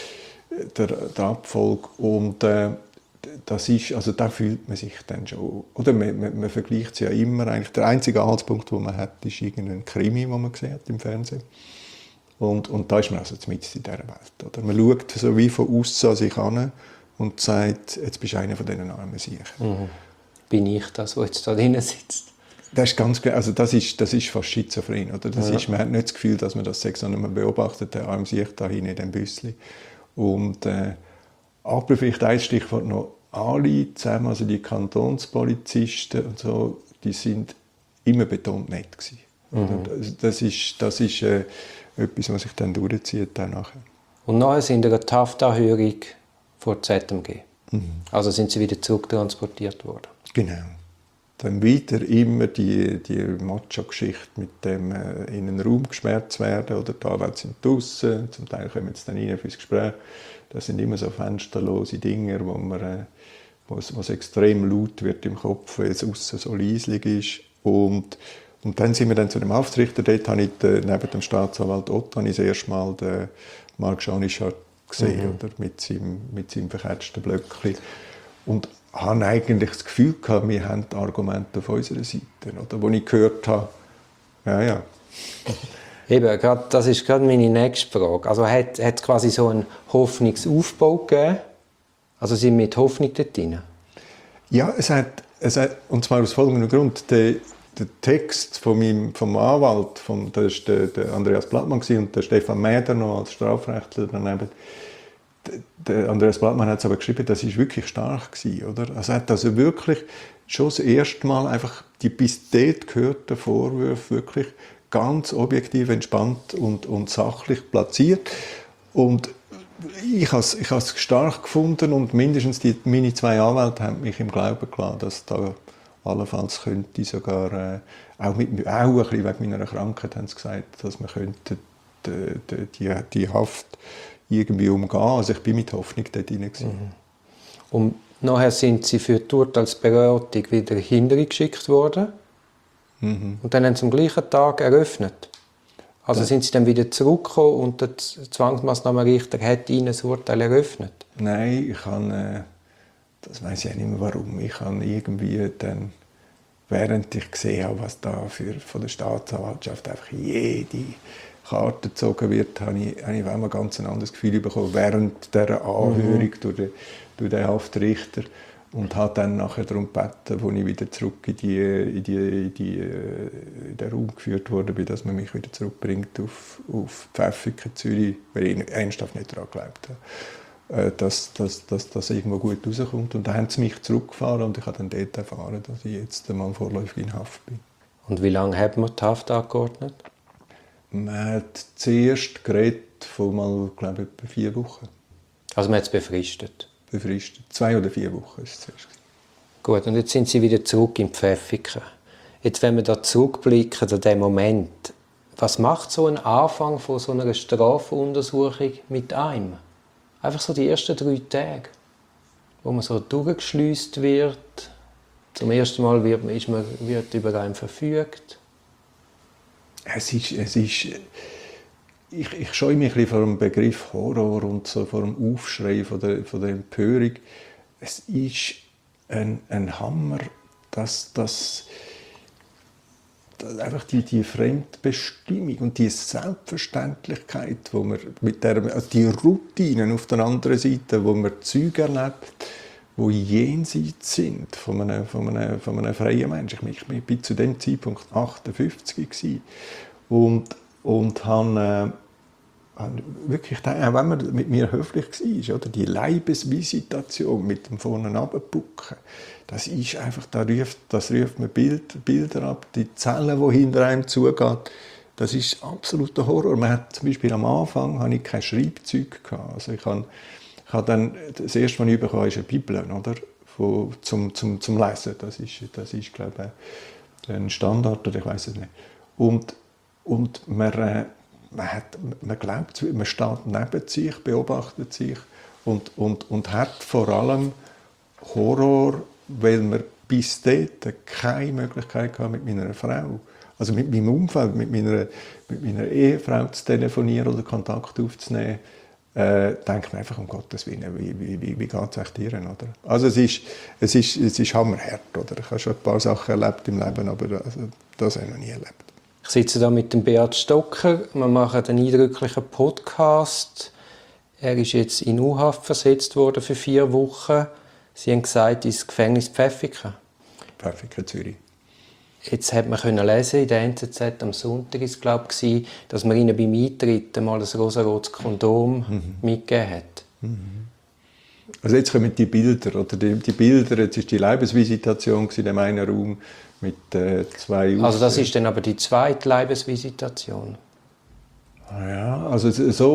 der Abfolge. Und das ist, also da fühlt man sich dann schon, oder man vergleicht es ja immer, eigentlich der einzige Anhaltspunkt, den man hat, ist irgendein Krimi, den man gesehen hat im Fernsehen. Und da ist man also mitten in dieser Welt. Oder? Man schaut so wie von außen an sich an und sagt, jetzt bist du einer von diesen armen Siechen. Bin ich das, der jetzt da drin sitzt? Das ist ganz klar, also das ist fast schizophren, oder? Man hat nicht das Gefühl, dass man das sagt, sondern man beobachtet den armen Sieg da hinten in dem Büssli. Und aber vielleicht ein Stichwort noch, alle zusammen, also die Kantonspolizisten und so, die sind immer betont nett gewesen. Das ist etwas, was sich dann durchzieht danach. Und nachher sind eine Haftanhörung vor ZMG. Also sind sie wieder zurücktransportiert worden. Genau. Dann wieder immer die Macho-Geschichte mit dem in einen Raum gesperrt werden oder die Anwälte sind draussen, zum Teil kommen sie dann rein fürs Gespräch. Das sind immer so fensterlose Dinge, wo es extrem laut wird im Kopf, weil es aussen so leislich ist. Und dann sind wir dann zu dem Haftrichter. Dort habe ich neben dem Staatsanwalt Otto das erste Mal den Marc Janischard gesehen, oder? Mit seinem verketzten Blöckchen. Und habe eigentlich das Gefühl gehabt, wir haben die Argumente auf unserer Seite. Oder? Wo ich gehört habe, ja. Eben, das ist gerade meine nächste Frage. Also hat es quasi so einen Hoffnungsaufbau gegeben? Also sind wir mit Hoffnung dort drin? Ja, es hat, und zwar aus folgendem Grund. Der Text vom Anwalt, das war der Andreas Blattmann und der Stefan Mäder noch als Strafrechtler daneben. Der Andreas Blattmann hat es aber geschrieben, das war wirklich stark gewesen, oder? Also er hat also wirklich schon das erste Mal einfach die bis dort gehörten Vorwürfe wirklich ganz objektiv, entspannt und sachlich platziert. Und ich habe es stark gefunden und mindestens meine 2 Anwälte haben mich im Glauben gelassen, dass da allenfalls könnte sogar, auch ein bisschen wegen meiner Krankheit, haben sie gesagt, dass man könnte die Haft irgendwie umgehen. Also ich bin mit Hoffnung dort drin. Und nachher sind sie für die Urteilsberatung wieder hintergeschickt worden. Und dann haben sie am gleichen Tag eröffnet. Also sind sie dann wieder zurückgekommen und der Zwangsmaßnahmenrichter hat ihnen das Urteil eröffnet? Nein, das weiss ich auch nicht mehr warum. Ich habe irgendwie dann, während ich gesehen habe, was da von der Staatsanwaltschaft einfach jede Karte gezogen wird, habe ich ein ganz anderes Gefühl bekommen während dieser Anhörung durch den Haftrichter und habe dann nachher darum gebeten, als ich wieder zurück in den Raum geführt wurde, dass man mich wieder zurückbringt auf Pfäffiken, Zürich, weil ich ernsthaft nicht daran geglaubt habe, dass das irgendwo gut rauskommt. Und dann haben sie mich zurückgefahren und ich habe dann dort erfahren, dass ich jetzt einmal vorläufig in Haft bin. Und wie lange hat man die Haft angeordnet? Man hat zuerst geredet von mal, glaube ich, etwa 4 Wochen. Also man hat es befristet? Befristet. 2 oder 4 Wochen ist es zuerst. Gut, und jetzt sind Sie wieder zurück in Pfäffiken. Jetzt, wenn wir da zurückblicken an den Moment, was macht so ein Anfang von so einer Strafuntersuchung mit einem? Einfach so die ersten 3 Tage, wo man so durchgeschleust wird. Zum ersten Mal wird über einen verfügt. Ich scheue mich ein bisschen vor dem Begriff Horror und so vor dem Aufschrei von der Empörung. Es ist ein Hammer, dass einfach die Fremdbestimmung und die Selbstverständlichkeit, wo man also die Routinen auf der anderen Seite, wo man Züge erlebt, die jenseits sind von einem freien Menschen. Ich bin zu dem Zeitpunkt 58 gewesen und habe wirklich, auch wenn man mit mir höflich war, oder die Leibesvisitation mit dem vorne runterbucken, das ist einfach, das ruft mir Bilder ab, die Zellen, die hinter einem zugehen, das ist absoluter Horror. Man hat zum Beispiel am Anfang hatte ich kein Schreibzeug gehabt. Also ich habe dann, das erste, was ich bekommen habe, ist eine Bibel, oder? Zum Lesen. Das ist, glaube ich, ein Standard, oder ich weiß es nicht. Und man glaubt, man steht neben sich, beobachtet sich und hat vor allem Horror, weil man bis dort keine Möglichkeit hatte, mit meiner Frau, also mit meinem Umfeld, mit meiner Ehefrau zu telefonieren oder Kontakt aufzunehmen, denkt man einfach, um Gottes Willen, wie geht es euch dir, oder? Also es ist hammerhart, oder? Ich habe schon ein paar Sachen erlebt im Leben, aber das habe ich noch nie erlebt. Ich sitze da mit dem Beat Stocker. Wir machen einen eindrücklichen Podcast. Er ist jetzt in U-Haft versetzt worden für 4 Wochen. Sie haben gesagt, ins Gefängnis Pfäffiken. Pfäffiken, Zürich. Jetzt hat man lesen in der NZZ am Sonntag, ist, glaube ich, dass man ihnen beim Eintritt mal ein rosarotes Kondom mitgegeben hat. Also jetzt kommen die Bilder, oder die Bilder, jetzt ist die Leibesvisitation in dem einen Raum mit 2 Also das ist dann aber die zweite Leibesvisitation? Ja, also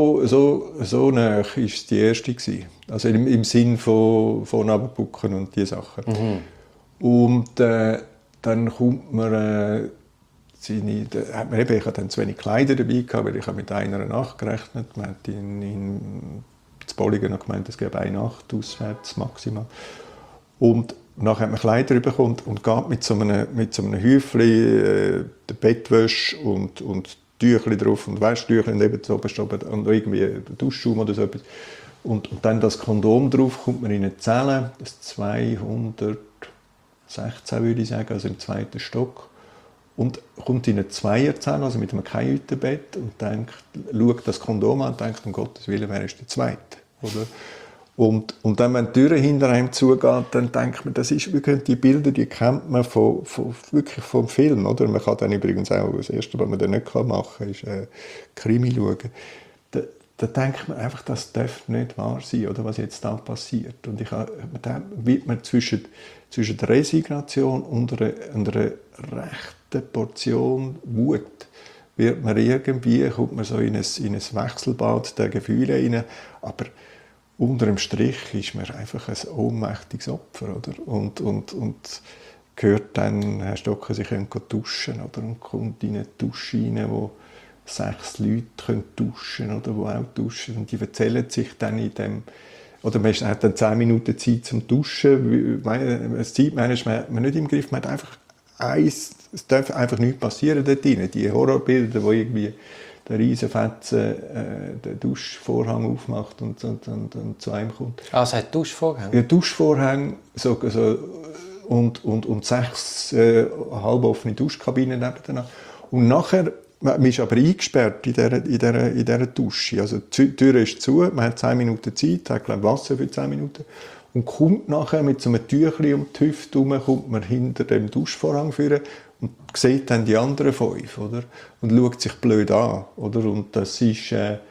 so nah war es die erste gewesen. Also im Sinn von runterbucken und diese Sachen. Und dann kommt man ich hatte dann zu wenig Kleider dabei gehabt, weil ich mit einer Nacht gerechnet. Man hat in Bolligen noch gemeint, es gäbe eine Nacht auswärts maximal. Und nachher hat man Kleider bekommen und geht mit so einem Häufchen die Bettwäsche und Tüchli drauf und Wäschtüchli und eben so und irgendwie Duschschaum oder so etwas. Und dann das Kondom drauf, kommt man in eine Zelle, das 216 würde ich sagen, also im 2. Stock. Und kommt in eine Zweierzelle, also mit einem Kajütenbett und schaut das Kondom an und denkt, um Gottes Willen, wer ist der Zweite? Oder? Und dann, wenn die Tür hinter einem zugeht, dann denkt man, das ist wirklich, die Bilder, die kennt man wirklich vom Film. Oder? Man kann dann übrigens auch, das Erste, was man dann nicht machen kann, ist Krimi schauen. Da denkt man einfach, das darf nicht wahr sein, oder, was jetzt da passiert. Und da wird man zwischen der Resignation und einer rechten Portion Wut kommt man so in ein Wechselbad der Gefühle hinein. Aber unter dem Strich ist man einfach ein ohnmächtiges Opfer, oder? Und hört dann, Herr Stocker, Sie können duschen, oder? Und kommt in eine Dusche rein, wo 6 Leute duschen können, oder? Die auch duschen. Und die erzählen sich dann in dem, oder man hat dann 10 Minuten Zeit zum Duschen. Das Zeitmanagement hat man nicht im Griff. Man hat einfach es darf einfach nichts passieren dort drin. Die Horrorbilder, wo irgendwie der Riesenfetzen den Duschvorhang aufmacht und zu einem kommt. Ah, es hat Duschvorhänge? Ja, Duschvorhänge und 6 halboffene Duschkabinen nebeneinander. Und nachher, man ist aber eingesperrt in dieser Dusche. Also die Tür ist zu, man hat 10 Minuten Zeit, hat glaube Wasser für 10 Minuten. Und kommt nachher mit so einem Tüchli um die Hüfte herum, kommt man hinter dem Duschvorhang führen und sieht dann die anderen 5, oder? Und schaut sich blöd an, oder? Und das ist ein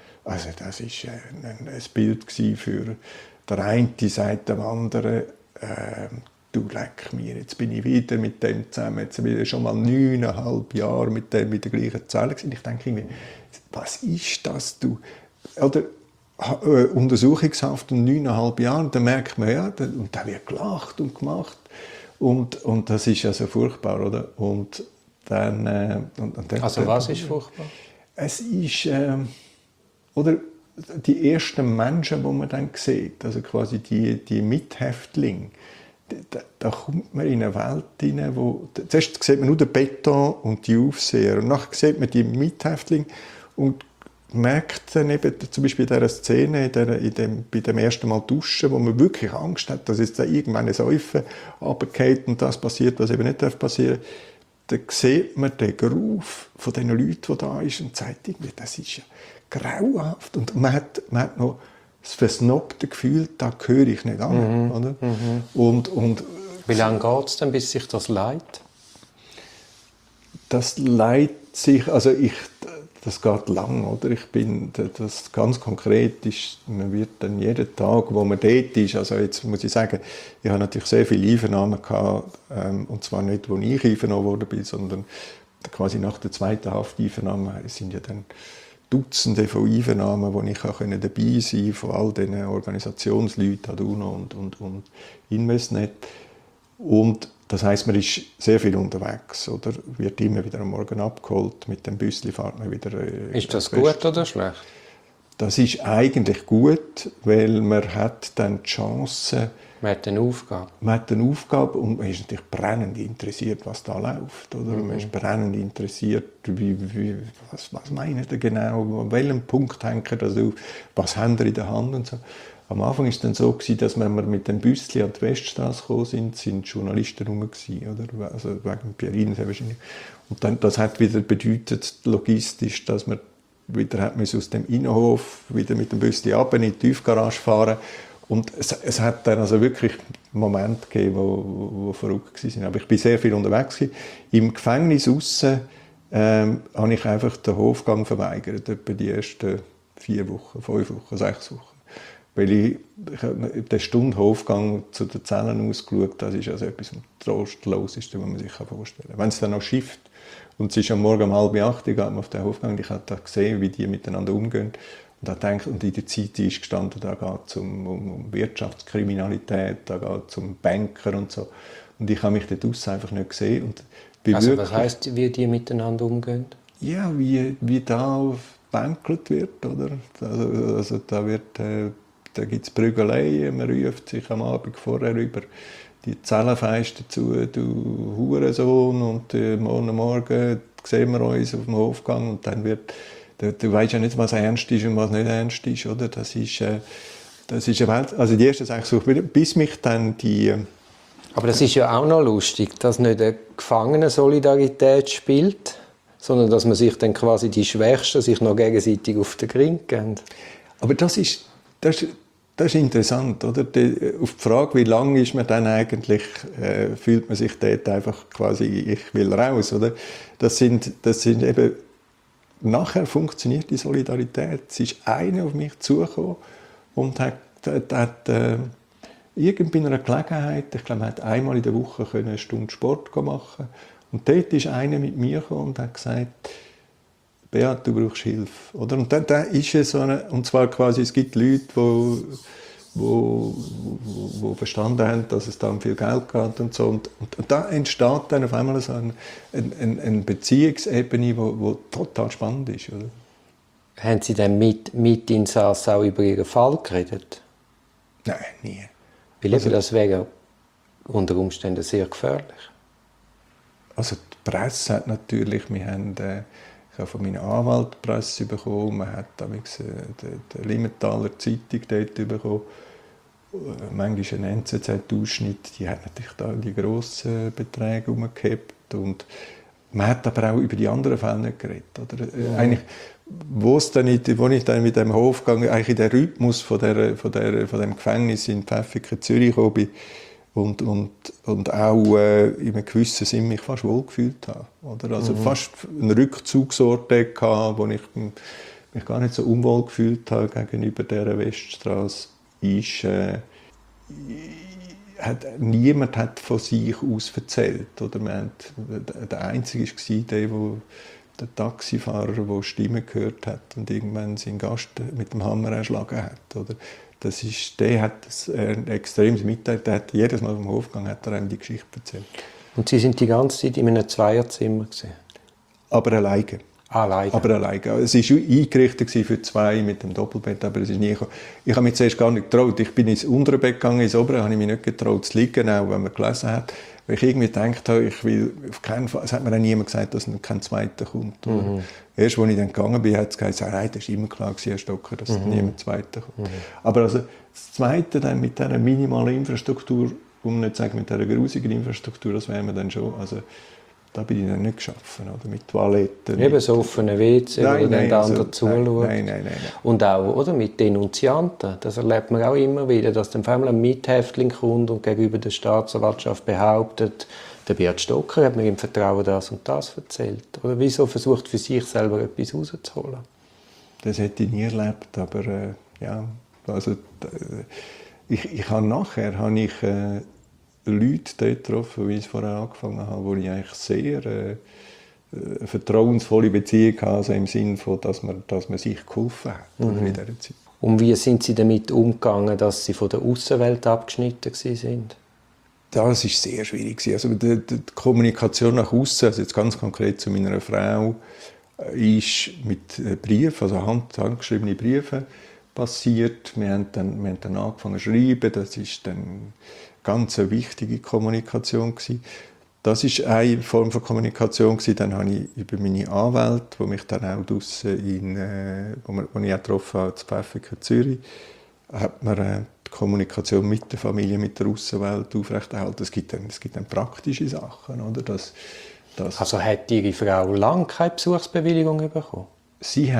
Bild für der eine sagt dem anderen, du leck mir, jetzt bin ich wieder mit dem zusammen, jetzt bin ich schon mal 9,5 Jahre mit dem in der gleichen Zelle gewesen. Ich denke mir, was ist das, du? Oder Untersuchungshaft und 9,5 Jahre, dann merkt man, ja, und da wird gelacht und gemacht. Und das ist also furchtbar, oder? Und dann, Also was ist furchtbar? Es ist, oder die ersten Menschen, die man dann sieht, also quasi die Mithäftlinge, da kommt man in eine Welt hinein, wo zuerst sieht man nur den Beton und die Aufseher und nachher sieht man die Mithäftlinge und merkt dann eben, zum Beispiel in dieser Szene, bei dem ersten Mal duschen, wo man wirklich Angst hat, dass jetzt da irgendwann ein Säufen runterfällt und das passiert, was eben nicht passieren darf, dann sieht man den Geruf von den Leuten, die da ist und sagt irgendwie, das ist ja grauenhaft. Und man hat noch das versnobte Gefühl, da gehöre ich nicht an. Oder? Und wie lange geht es denn, bis sich das leidet? Das leidet sich, also das geht lang, oder? Das ganz konkret ist, man wird dann jeden Tag, wo man dort ist, also jetzt muss ich sagen, ich habe natürlich sehr viele Einvernahmen gehabt, und zwar nicht, wo ich einvernommen worden bin, sondern quasi nach der zweiten Hafteinvernahme sind ja dann Dutzende von Einvernahmen, wo ich auch dabei sein konnte, von all diesen Organisationsleuten, UNO und Investnet. Und das heisst, man ist sehr viel unterwegs, oder? Wird immer wieder am Morgen abgeholt, mit dem Büssli fährt man wieder. Ist das gut oder schlecht? Das ist eigentlich gut, weil man hat dann die Chance. Man hat eine Aufgabe. Man hat eine Aufgabe und man ist natürlich brennend interessiert, was da läuft, oder? Man ist brennend interessiert, was meint ihr genau, an welchem Punkt hängt das auf, was haben ihr in der Hand und so. Am Anfang war es dann so, dass wenn wir mit dem Büssli an die Weststraße gekommen sind Journalisten rum, oder? Also wegen Pierin sehr wahrscheinlich. Und dann, das hat wieder bedeutet, logistisch, dass man wieder aus dem Innenhof wieder mit dem Büssli runter in die Tiefgarage fahren. Und es hat dann also wirklich Momente gegeben, wo verrückt waren. Aber ich war sehr viel unterwegs. Im Gefängnis aussen habe ich einfach den Hofgang verweigert, etwa die ersten 4 Wochen, 5 Wochen, 6 Wochen. Weil ich den Stunde Hofgang zu den Zellen ausgeschaut, das ist also etwas Trostloseste, was man sich vorstellen kann. Wenn es dann noch schifft und es ist am Morgen um 7:30 geht man auf den Hofgang und ich habe da gesehen, wie die miteinander umgehen. Und in der Zeit ist gestanden, da geht es um Wirtschaftskriminalität, da geht es um Banker und so. Und ich habe mich dort draussen einfach nicht gesehen. Und also was heisst, wie die miteinander umgehen? Ja, wie da gebänkelt wird, oder? Also da gibt es Prügeleien, man ruft sich am Abend vorher über die Zellenfeiste dazu, du Hurensohn, und morgen sehen wir uns auf dem Hofgang und dann wird, du weißt ja nicht, was ernst ist und was nicht ernst ist, oder? Das ist eine Welt, also die ersten 6 Wochen, bis mich dann die... Aber das ist ja auch noch lustig, dass nicht eine Gefangenensolidarität spielt, sondern dass man sich dann quasi die Schwächsten sich noch gegenseitig auf den Grind geben. Aber das ist interessant, oder? Auf die Frage, wie lange ist man dann eigentlich, fühlt man sich dort einfach quasi, ich will raus, oder? Das sind eben, nachher funktioniert die Solidarität. Es ist einer auf mich zugekommen und hat irgend bei einer Gelegenheit, ich glaube, man hat einmal in der Woche eine Stunde Sport machen. Und dort ist einer mit mir gekommen und hat gesagt, Beat, du brauchst Hilfe. Oder? Und dann ist es so eine, und zwar quasi, es gibt Leute, die verstanden haben, dass es da um viel Geld geht und so. Und da entsteht dann auf einmal so eine Beziehungsebene, die total spannend ist. Oder? Haben Sie dann mit Insassen auch über Ihren Fall geredet? Nein, nie. Weil das wäre unter Umständen sehr gefährlich. Also die Presse hat natürlich, ich habe von meinem Anwalt die Presse bekommen, man hat die Limmentaler Zeitung dort bekommen, manchmal einen NZZ-Ausschnitt, die hat natürlich da die grossen Beträge umgehabt und man hat aber auch über die anderen Fälle nicht geredet. Oder? Ja. Eigentlich, wo ich dann mit dem Hofgang eigentlich in den Rhythmus von dem Gefängnis in Pfäffiken, Zürich gekommen bin, und auch in einem gewissen Sinn mich fast wohlgefühlt habe. Oder? Also fast einen Rückzugsort hatte, wo ich mich gar nicht so unwohl gefühlt habe gegenüber dieser Weststraße. Niemand hat von sich aus erzählt. Oder? Der Einzige war der Taxifahrer, der Stimmen gehört hat und irgendwann seinen Gast mit dem Hammer erschlagen hat. Oder? Der hat ein extremes Mitteil. Der hat jedes Mal vom Hof gegangen, hat er einem die Geschichte erzählt. Und Sie sind die ganze Zeit in einem Zweierzimmer gewesen? Aber alleine. Alleine? Aber alleine. Es war eingerichtet für 2 mit dem Doppelbett, aber es ist nie gekommen. Ich habe mich zuerst gar nicht getraut. Ich bin ins untere Bett gegangen, ins obere habe ich mich nicht getraut zu liegen, auch wenn man gelesen hat. Weil ich irgendwie gedacht habe, ich will auf keinen Fall, es hat mir auch niemand gesagt, dass kein Zweiter kommt. Erst als ich dann gegangen bin, hat es gesagt, nein, das war immer klar, Herr Stocker, dass niemand Zweiter kommt. Aber also das Zweite dann mit dieser minimalen Infrastruktur, um nicht zu sagen mit dieser grusigen Infrastruktur, das wäre mir dann schon, also da bin ich dann nicht geschaffen, oder? Mit Toiletten. Eben so offene WC, wo dann der andere zuschaut. Nein. Und auch oder, mit Denunzianten. Das erlebt man auch immer wieder, dass dann auf einmal ein Mithäftling kommt und gegenüber der Staatsanwaltschaft behauptet, der Beat Stocker hat mir im Vertrauen das und das erzählt. Oder wieso versucht für sich selber etwas rauszuholen? Das hätte ich nie erlebt, aber ja, also ich habe nachher Leute dort getroffen, wie ich es vorher angefangen habe, wo ich eigentlich sehr eine vertrauensvolle Beziehung hatte, also im Sinne von, dass man sich geholfen hat in dieser Zeit. Und wie sind Sie damit umgegangen, dass Sie von der Außenwelt abgeschnitten waren? Das war sehr schwierig. Also die Kommunikation nach außen, also jetzt ganz konkret zu meiner Frau, ist mit Briefen, also handgeschriebene Briefe passiert. Wir haben dann angefangen zu schreiben. Das ist dann ganz eine wichtige Kommunikation gewesen. Das ist eine Form von Kommunikation gewesen. Dann habe ich über meine Anwälte, die mich dann auch draussen wo ich auch getroffen habe, in Pfäffiken, Zürich, hat man die Kommunikation mit der Familie, mit der Aussenwelt aufrechterhalten. Es gibt dann praktische Sachen, oder? Also hat Ihre Frau lange keine Besuchsbewilligung bekommen? Sie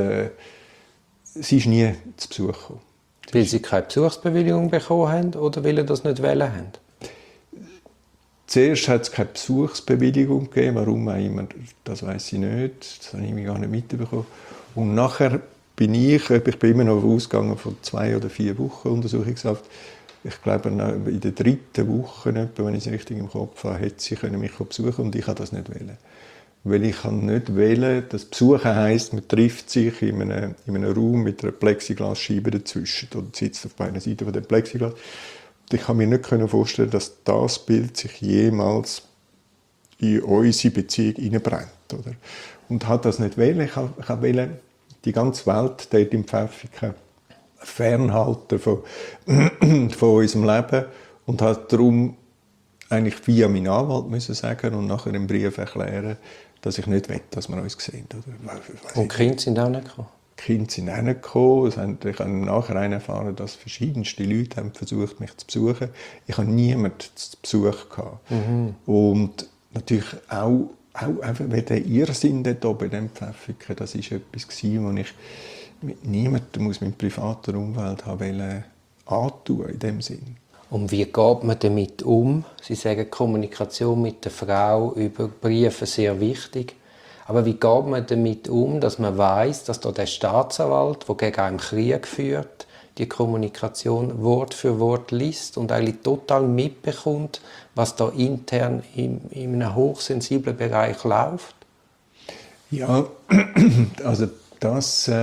ist nie zu Besuch gekommen. Weil Sie keine Besuchsbewilligung bekommen haben oder weil Sie das nicht wollen haben? Zuerst hat es keine Besuchsbewilligung gegeben. Warum auch immer, das weiss ich nicht. Das habe ich mir gar nicht mitbekommen. Und nachher bin ich immer noch ausgegangen von 2 oder 4 Wochen Untersuchungshaft. Ich glaube, in der 3. Woche, wenn ich es richtig im Kopf habe, hätte sie mich besuchen und ich habe das nicht wollen. Weil ich nicht wollte, dass Besuchen heisst, man trifft sich in einem Raum mit einer Plexiglasscheibe dazwischen oder sitzt auf beiden Seiten von dem Plexiglas. Und ich kann mir nicht vorstellen, dass das Bild sich jemals in unsere Beziehung hineinbrennt. Oder? Und habe das nicht wollen. Ich wollte die ganze Welt dort im Pfäffiken fernhalten von unserem Leben und habe darum eigentlich via meinen Anwalt müssen sagen und nachher im Brief erklären, dass ich nicht will, dass wir uns sehen. Und die Kinder sind auch nicht gekommen? Die Kinder sind auch nicht gekommen. Ich habe nachher erfahren, dass verschiedenste Leute haben versucht, mich zu besuchen. Ich habe niemanden zu Besuch gehabt. Und natürlich auch einfach, weil der Irrsinn dort oben in dem Pfäffiken, das war etwas, was ich mit niemandem aus meiner privaten Umwelt antun in dem Sinn. Und wie geht man damit um? Sie sagen, Kommunikation mit der Frau über Briefe sehr wichtig. Aber wie geht man damit um, dass man weiß, dass da der Staatsanwalt, der gegen einen Krieg führt, die Kommunikation Wort für Wort liest und eigentlich total mitbekommt, was da intern in einem hochsensiblen Bereich läuft? Ja, also das,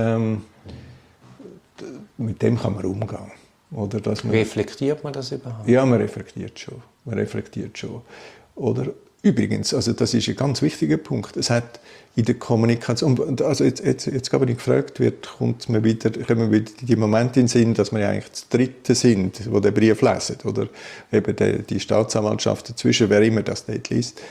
mit dem kann man umgehen. Oder dass man, reflektiert man das überhaupt? Ja, man reflektiert schon. Oder übrigens, also das ist ein ganz wichtiger Punkt. Es hat in der Kommunikation, also jetzt gerade, wenn ich gefragt wird, kommen wir wieder die Momente in den Sinn, dass wir ja eigentlich das Dritte sind, die den Brief lesen, oder eben die Staatsanwaltschaft dazwischen, wer immer das dort liest.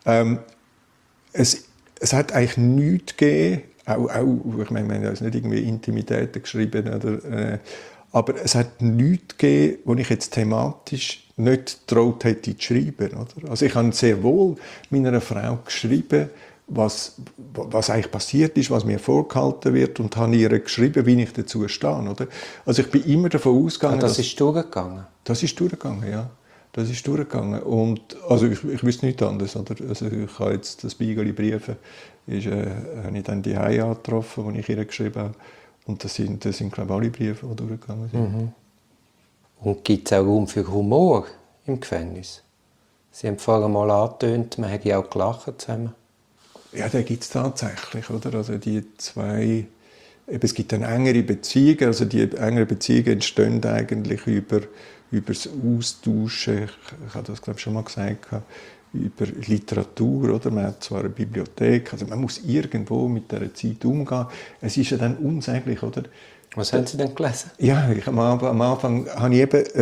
Es hat eigentlich nichts gegeben, auch ich meine, wir haben uns nicht irgendwie Intimitäten geschrieben, oder, aber es hat nichts gegeben, wo ich jetzt thematisch nicht getraut hätte zu schreiben. Oder? Also ich habe sehr wohl meiner Frau geschrieben, was eigentlich passiert ist, was mir vorgehalten wird, und habe ihr geschrieben, wie ich dazu stehe. Oder? Also ich bin immer davon ausgegangen, das ist durchgegangen? Das ist durchgegangen, ja. Das ist durchgegangen. Und, also ich wüsste nichts anderes. Oder? Also ich habe jetzt das Beigeli Briefe, habe ich dann die Heim angetroffen, die ich ihr geschrieben habe. Und das sind glaube ich, alle Briefe, die durchgegangen sind. Und gibt es auch Raum für Humor im Gefängnis? Sie haben vorher mal angetönt, man hätte ja auch gelacht zusammen. Ja, den gibt es tatsächlich. Oder? Also die 2 es gibt dann engere Beziehungen, also die engeren Beziehungen entstehen eigentlich über das Austauschen, ich habe das glaube ich schon mal gesagt, über Literatur, oder? Man hat zwar eine Bibliothek, also man muss irgendwo mit dieser Zeit umgehen. Es ist ja dann unsäglich, oder? Was haben Sie denn gelesen? Ja, am Anfang habe ich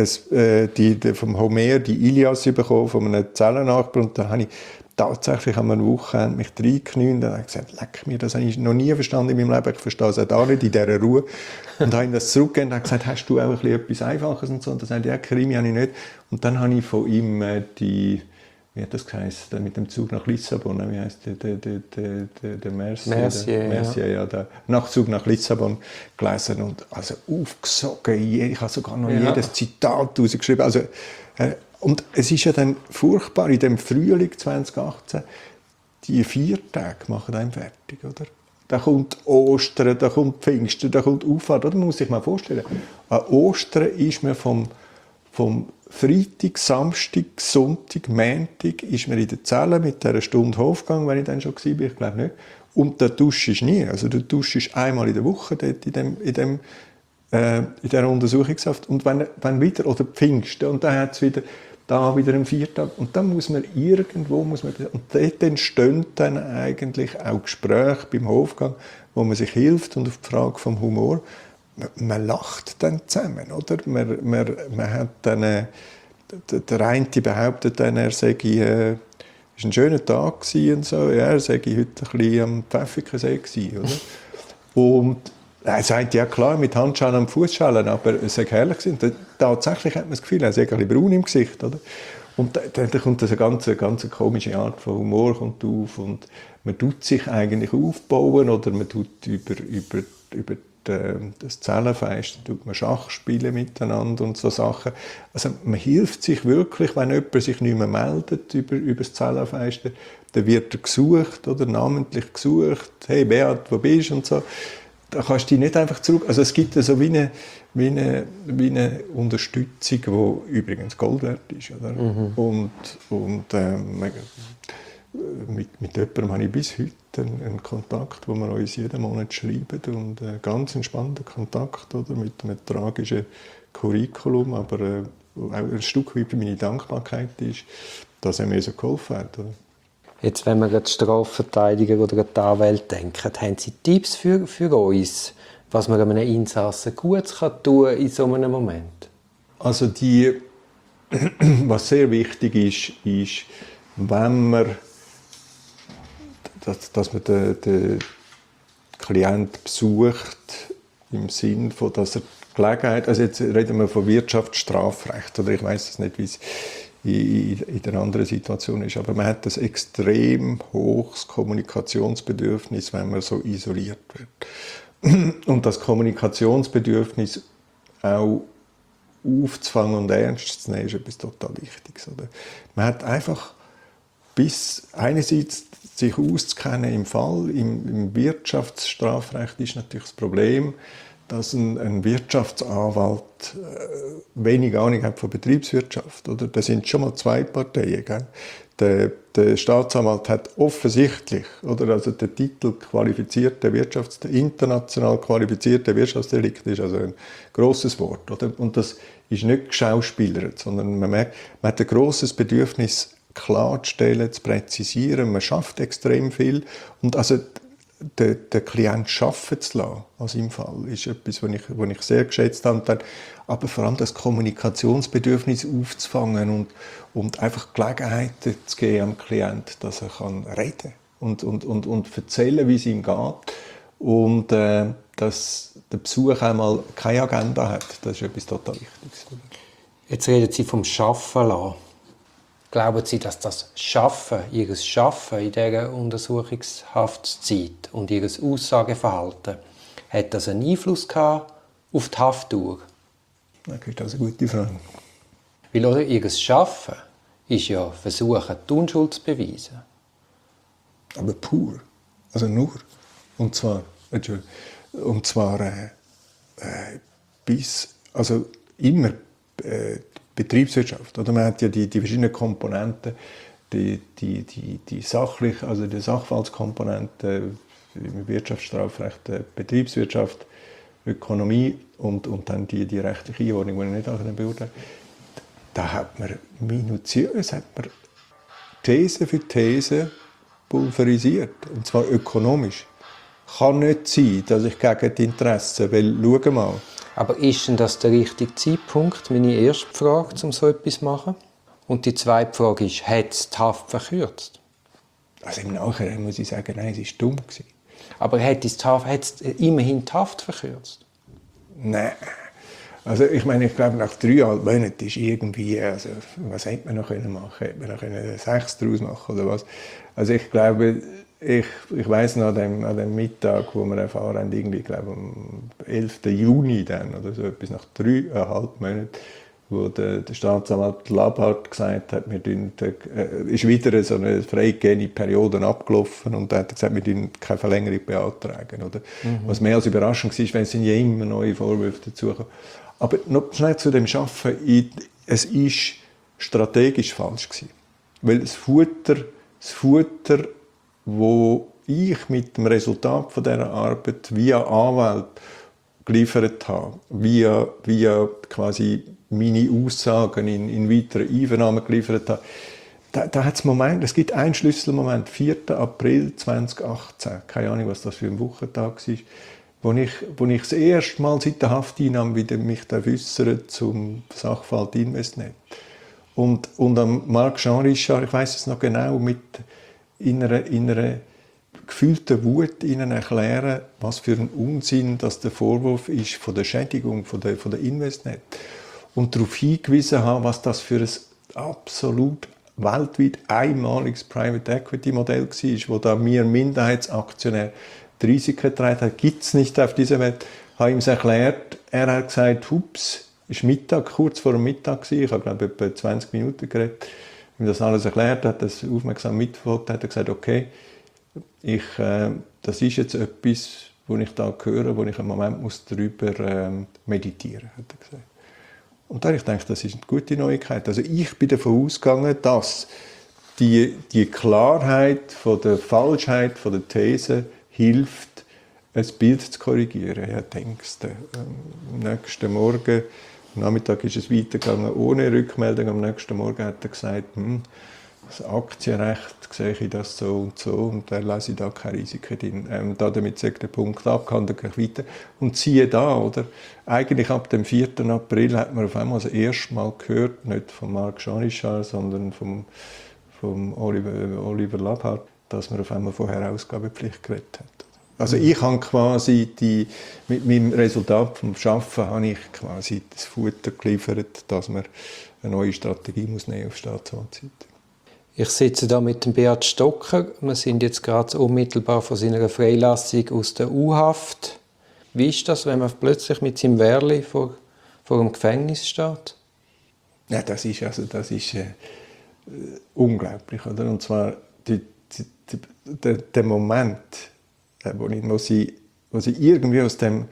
eben vom Homer die Ilias bekommen, von einem Zellennachbar, und dann habe ich tatsächlich an einer Woche mich reingekniet und habe gesagt, leck mir, das habe ich noch nie verstanden in meinem Leben, ich verstehe es auch da nicht, in dieser Ruhe. Und habe ihm das zurückgegeben und gesagt, hast du auch etwas Einfaches und so? Und er sagte, ja, Krimi habe ich nicht. Und dann habe ich von ihm wie hat das geheißen, mit dem Zug nach Lissabon, wie heisst der Mercier, ja, der Nachtzug nach Lissabon gelesen und also aufgesogen, ich habe sogar noch jedes Zitat rausgeschrieben, also, und es ist ja dann furchtbar, in dem Frühling 2018, die 4 Tage machen einen fertig, oder? Da kommt Ostern, da kommt Pfingsten, da kommt Auffahrt, oder? Man muss sich mal vorstellen, an Ostern ist man vom Freitag, Samstag, Sonntag, Montag ist man in der Zelle mit dieser Stunde Hofgang, wenn ich dann schon war, ich glaube nicht. Und da duschst du nie. Also du duschst einmal in der Woche dort in dieser Untersuchungshaft. Und wenn wieder, oder Pfingsten, und dann hat es wieder einen 4 Tag. Und dann muss man irgendwo, und dort entstehen dann eigentlich auch Gespräche beim Hofgang, wo man sich hilft und auf die Frage vom Humor. Man lacht dann zusammen, oder? Man hat dann, der eine behauptet dann, es war ein schöner Tag und so, ja, er sei heute ein bisschen am Pfäffikensee gewesen, oder? Und er sagt, ja klar, mit Handschellen und Fußschellen, aber es sei herrlich gewesen. Tatsächlich hat man das Gefühl, er sei ein bisschen braun im Gesicht, oder? Und dann kommt eine ganz komische Art von Humor kommt auf und man tut sich eigentlich aufbauen oder man tut über das Zellenfesten tut man Schach spielen miteinander und so Sachen. Also man hilft sich wirklich, wenn jemand sich nicht mehr meldet über das Zellenfesten, dann wird er gesucht oder namentlich gesucht. Hey Beat, wo bist du? Und so. Da kannst du dich nicht einfach zurück. Also es gibt so wie eine Unterstützung, die übrigens Gold wert ist, oder? Mhm. Mit jemandem habe ich bis heute einen Kontakt, wo wir uns jeden Monat schreiben und einen ganz entspannten Kontakt, oder, mit einem tragischen Curriculum, aber auch ein Stück weit meine Dankbarkeit ist, dass er mir so geholfen hat. Oder? Jetzt, wenn wir an die Strafverteidiger oder an die Anwälte denken, haben Sie Tipps für uns, was man einem Insassen Gutes tun kann in so einem Moment? Also was sehr wichtig ist, wenn man dass man den Klienten besucht, im Sinn von, dass er die Gelegenheit, also jetzt reden wir von Wirtschaftsstrafrecht, oder ich weiß es nicht, wie es in der anderen Situation ist, aber man hat ein extrem hohes Kommunikationsbedürfnis, wenn man so isoliert wird. Und das Kommunikationsbedürfnis auch aufzufangen und ernst zu nehmen, ist etwas total Wichtiges. Oder? Man hat einfach bis einerseits sich auszukennen im Fall, im Wirtschaftsstrafrecht ist natürlich das Problem, dass ein Wirtschaftsanwalt wenig Ahnung hat von Betriebswirtschaft. Oder? Da sind schon mal 2 Parteien. Gell? Der Staatsanwalt hat offensichtlich, oder also der Titel international qualifizierter Wirtschaftsdelikt ist also ein grosses Wort. Oder? Und das ist nicht geschauspielert, sondern man merkt, man hat ein grosses Bedürfnis, klarzustellen, zu präzisieren. Man schafft extrem viel. Und also den Klient arbeiten zu lassen, also im Fall, ist etwas, was ich sehr geschätzt habe. Aber vor allem das Kommunikationsbedürfnis aufzufangen und einfach Gelegenheiten zu geben am Klient, dass er reden kann und erzählen, wie es ihm geht. Und dass der Besuch einmal keine Agenda hat. Das ist etwas total Wichtiges. Jetzt reden Sie vom Schaffen lassen. Glauben Sie, dass das Ihr Schaffen in dieser Untersuchungshaftszeit und Ihr Aussageverhalten, hat das einen Einfluss gehabt auf die Haftdauer? Das ist eine gute Frage. Weil Ihr Schaffen ist ja versuchen, die Unschuld zu beweisen. Aber pur. Also nur. Und zwar bis, also immer Betriebswirtschaft. Oder man hat ja die verschiedenen Komponenten, die sachliche, also die Sachverhaltskomponente, im Wirtschaftsstrafrecht, Betriebswirtschaft, Ökonomie und dann die rechtliche Einordnung, die ich nicht beurteilen. Da hat man minutiös These für These pulverisiert, und zwar ökonomisch. Kann nicht sein, dass ich gegen die Interessen will. Schau mal. Aber ist denn das der richtige Zeitpunkt? Meine erste Frage, um so etwas zu machen. Und die zweite Frage ist, hat es die Haft verkürzt? Also im Nachhinein muss ich sagen, nein, es war dumm. Aber hat es immerhin die Haft verkürzt? Nein. Also ich meine, ich glaube, nach 3,5 Monaten ist irgendwie, also was hätte man noch machen können? Hätte man noch 6 daraus machen oder was? Also ich glaube, ich weiss noch an dem Mittag, wo wir erfahren haben, irgendwie, glaube am 11. Juni dann, oder so etwas, nach 3,5 Monaten, wo der Staatsanwalt Labhardt gesagt hat, ist wieder so eine freigegebene Periode abgelaufen und er hat gesagt, wir dürfen keine Verlängerung beantragen. Oder? Was mehr als überraschend war, weil es sind ja immer neue Vorwürfe dazugekommen. Aber noch schnell zu dem Arbeiten, es war strategisch falsch gewesen. Weil das Futter, wo ich mit dem Resultat von dieser Arbeit via Anwalt geliefert habe, via quasi meine Aussagen in weiteren Einvernahmen geliefert habe, da hat es gibt einen Schlüsselmoment, 4. April 2018, keine Ahnung, was das für ein Wochentag war, wo ich das erste Mal seit der Hafteinnahme wieder mich äußere zum Sachverhalt Investnet. Und am Marc Jean-Richard, ich weiss es noch genau, mit in einer gefühlten Wut ihnen erklären, was für ein Unsinn das der Vorwurf ist von der Schädigung von der Investnet. Und darauf hingewiesen haben, was das für ein absolut weltweit einmaliges Private Equity Modell war, wo da wir Minderheitsaktionäre die Risiken getragen haben, gibt es nicht auf dieser Welt. Ich habe ihm erklärt, er hat gesagt, hups, es war Mittag, kurz vor dem Mittag, ich habe glaube ich etwa 20 Minuten geredet, ihm das alles erklärt, hat das aufmerksam mitverfolgt, hat er gesagt, okay, das ist jetzt etwas, wo ich da höre, wo ich einen Moment darüber meditieren muss, hat er gesagt. Und dann habe ich gedacht, das ist eine gute Neuigkeit. Also ich bin davon ausgegangen, dass die Klarheit von der Falschheit von der These hilft, ein Bild zu korrigieren. Ja, denkst du, am nächsten Morgen, am Nachmittag ist es weitergegangen ohne Rückmeldung. Am nächsten Morgen hat er gesagt, das Aktienrecht sehe ich das so und dann lese ich da keine Risiken drin. Damit sagt der Punkt abgehandelt, gehe ich weiter. Und siehe da, oder? Eigentlich ab dem 4. April hat man auf einmal das erste Mal gehört, nicht von Marc Jean-Richard, sondern vom Oliver Labhardt, dass man auf einmal von Herausgabepflicht geredet hat. Also ich habe quasi mit meinem Resultat vom Arbeiten habe ich quasi das Futter geliefert, dass man eine neue Strategie muss nehmen auf Staatsanwaltsseite. Ich sitze da mit dem Beat Stocker. Wir sind jetzt gerade unmittelbar vor seiner Freilassung aus der U-Haft. Wie ist das, wenn man plötzlich mit seinem Wehrli vor einem Gefängnis steht? Ja, das ist unglaublich, oder? Und zwar der Moment, wo sie irgendwie aus dem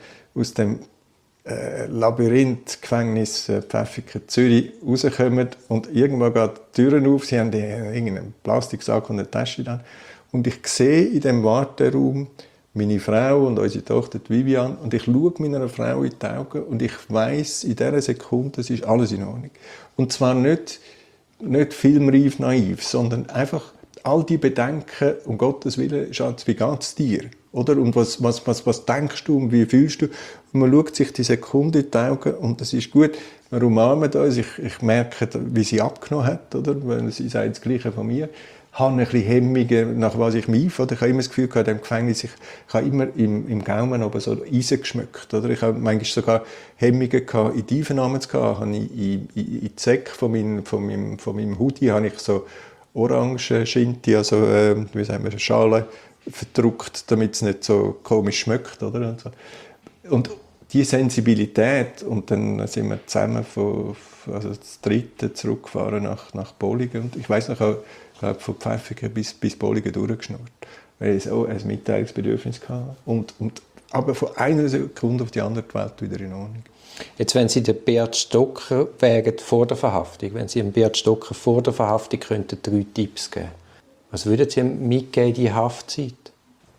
Labyrinth-Gefängnis Pfäffiken Zürich rauskommen und irgendwann gehen die Türen auf, sie haben irgendeinen Plastiksack und eine Tasche dann. Und ich sehe in dem Warteraum meine Frau und unsere Tochter Vivian und ich schaue meiner Frau in die Augen und ich weiss, in dieser Sekunde, es ist alles in Ordnung. Und zwar nicht filmreif naiv, sondern einfach all die Bedenken, um Gottes Willen, Schatz, wie geht es dir? Oder? Und was denkst du und wie fühlst du? Und man schaut sich die Sekunde in die Augen und das ist gut. Wir umarmen uns. Ich merke, wie sie abgenommen hat, oder? Weil sie sagt das Gleiche von mir. Ich habe ein bisschen Hemmungen, nach was ich mich einfällt. Ich habe immer das Gefühl, in diesem Gefängnis, ich habe immer im Gaumen aber so Eisen geschmeckt. Oder? Ich habe manchmal sogar Hemmungen gehabt, in die Einvernahmen zu gehen. Habe in die Säcke von meinem Hoodie habe ich so orange Schinti, also wie sagen wir, Schale verdruckt, damit es nicht so komisch schmeckt. Oder? Und, so. Und die Sensibilität, und dann sind wir zusammen das dritte zurückgefahren nach Bolligen. Und ich weiss noch, ich glaube, von Pfäffiken bis Bolligen durchgeschnurrt, weil ich so ein Mitteilungsbedürfnis hatte. Aber von einer Sekunde auf die andere die Welt wieder in Ordnung. Jetzt, wenn Sie den Beat Stocker wären vor der Verhaftung, wenn Sie dem Beat Stocker vor der Verhaftung könnten 3 Tipps geben, was würden Sie ihm mitgeben in die Haftzeit?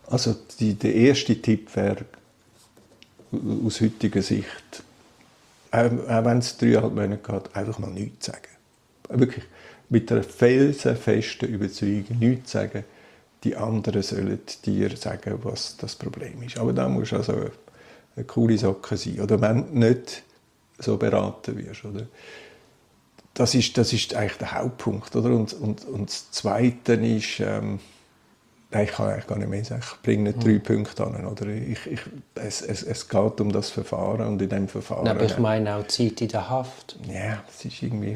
Also der erste Tipp wäre aus heutiger Sicht, auch wenn es 3,5 Monate geht, einfach mal nichts sagen. Wirklich mit einer felsenfesten Überzeugung nichts sagen. Die anderen sollen dir sagen, was das Problem ist. Aber da musst du also eine coole Socke sein. Oder wenn du nicht so beraten wirst. Oder? Das ist eigentlich der Hauptpunkt. Oder? Und das Zweite ist, ich kann eigentlich gar nicht mehr sagen, ich bringe nicht 3 Punkte an. Oder? Es geht um das Verfahren und in diesem Verfahren... Aber ich meine auch Zeit in der Haft. Ja, das ist irgendwie...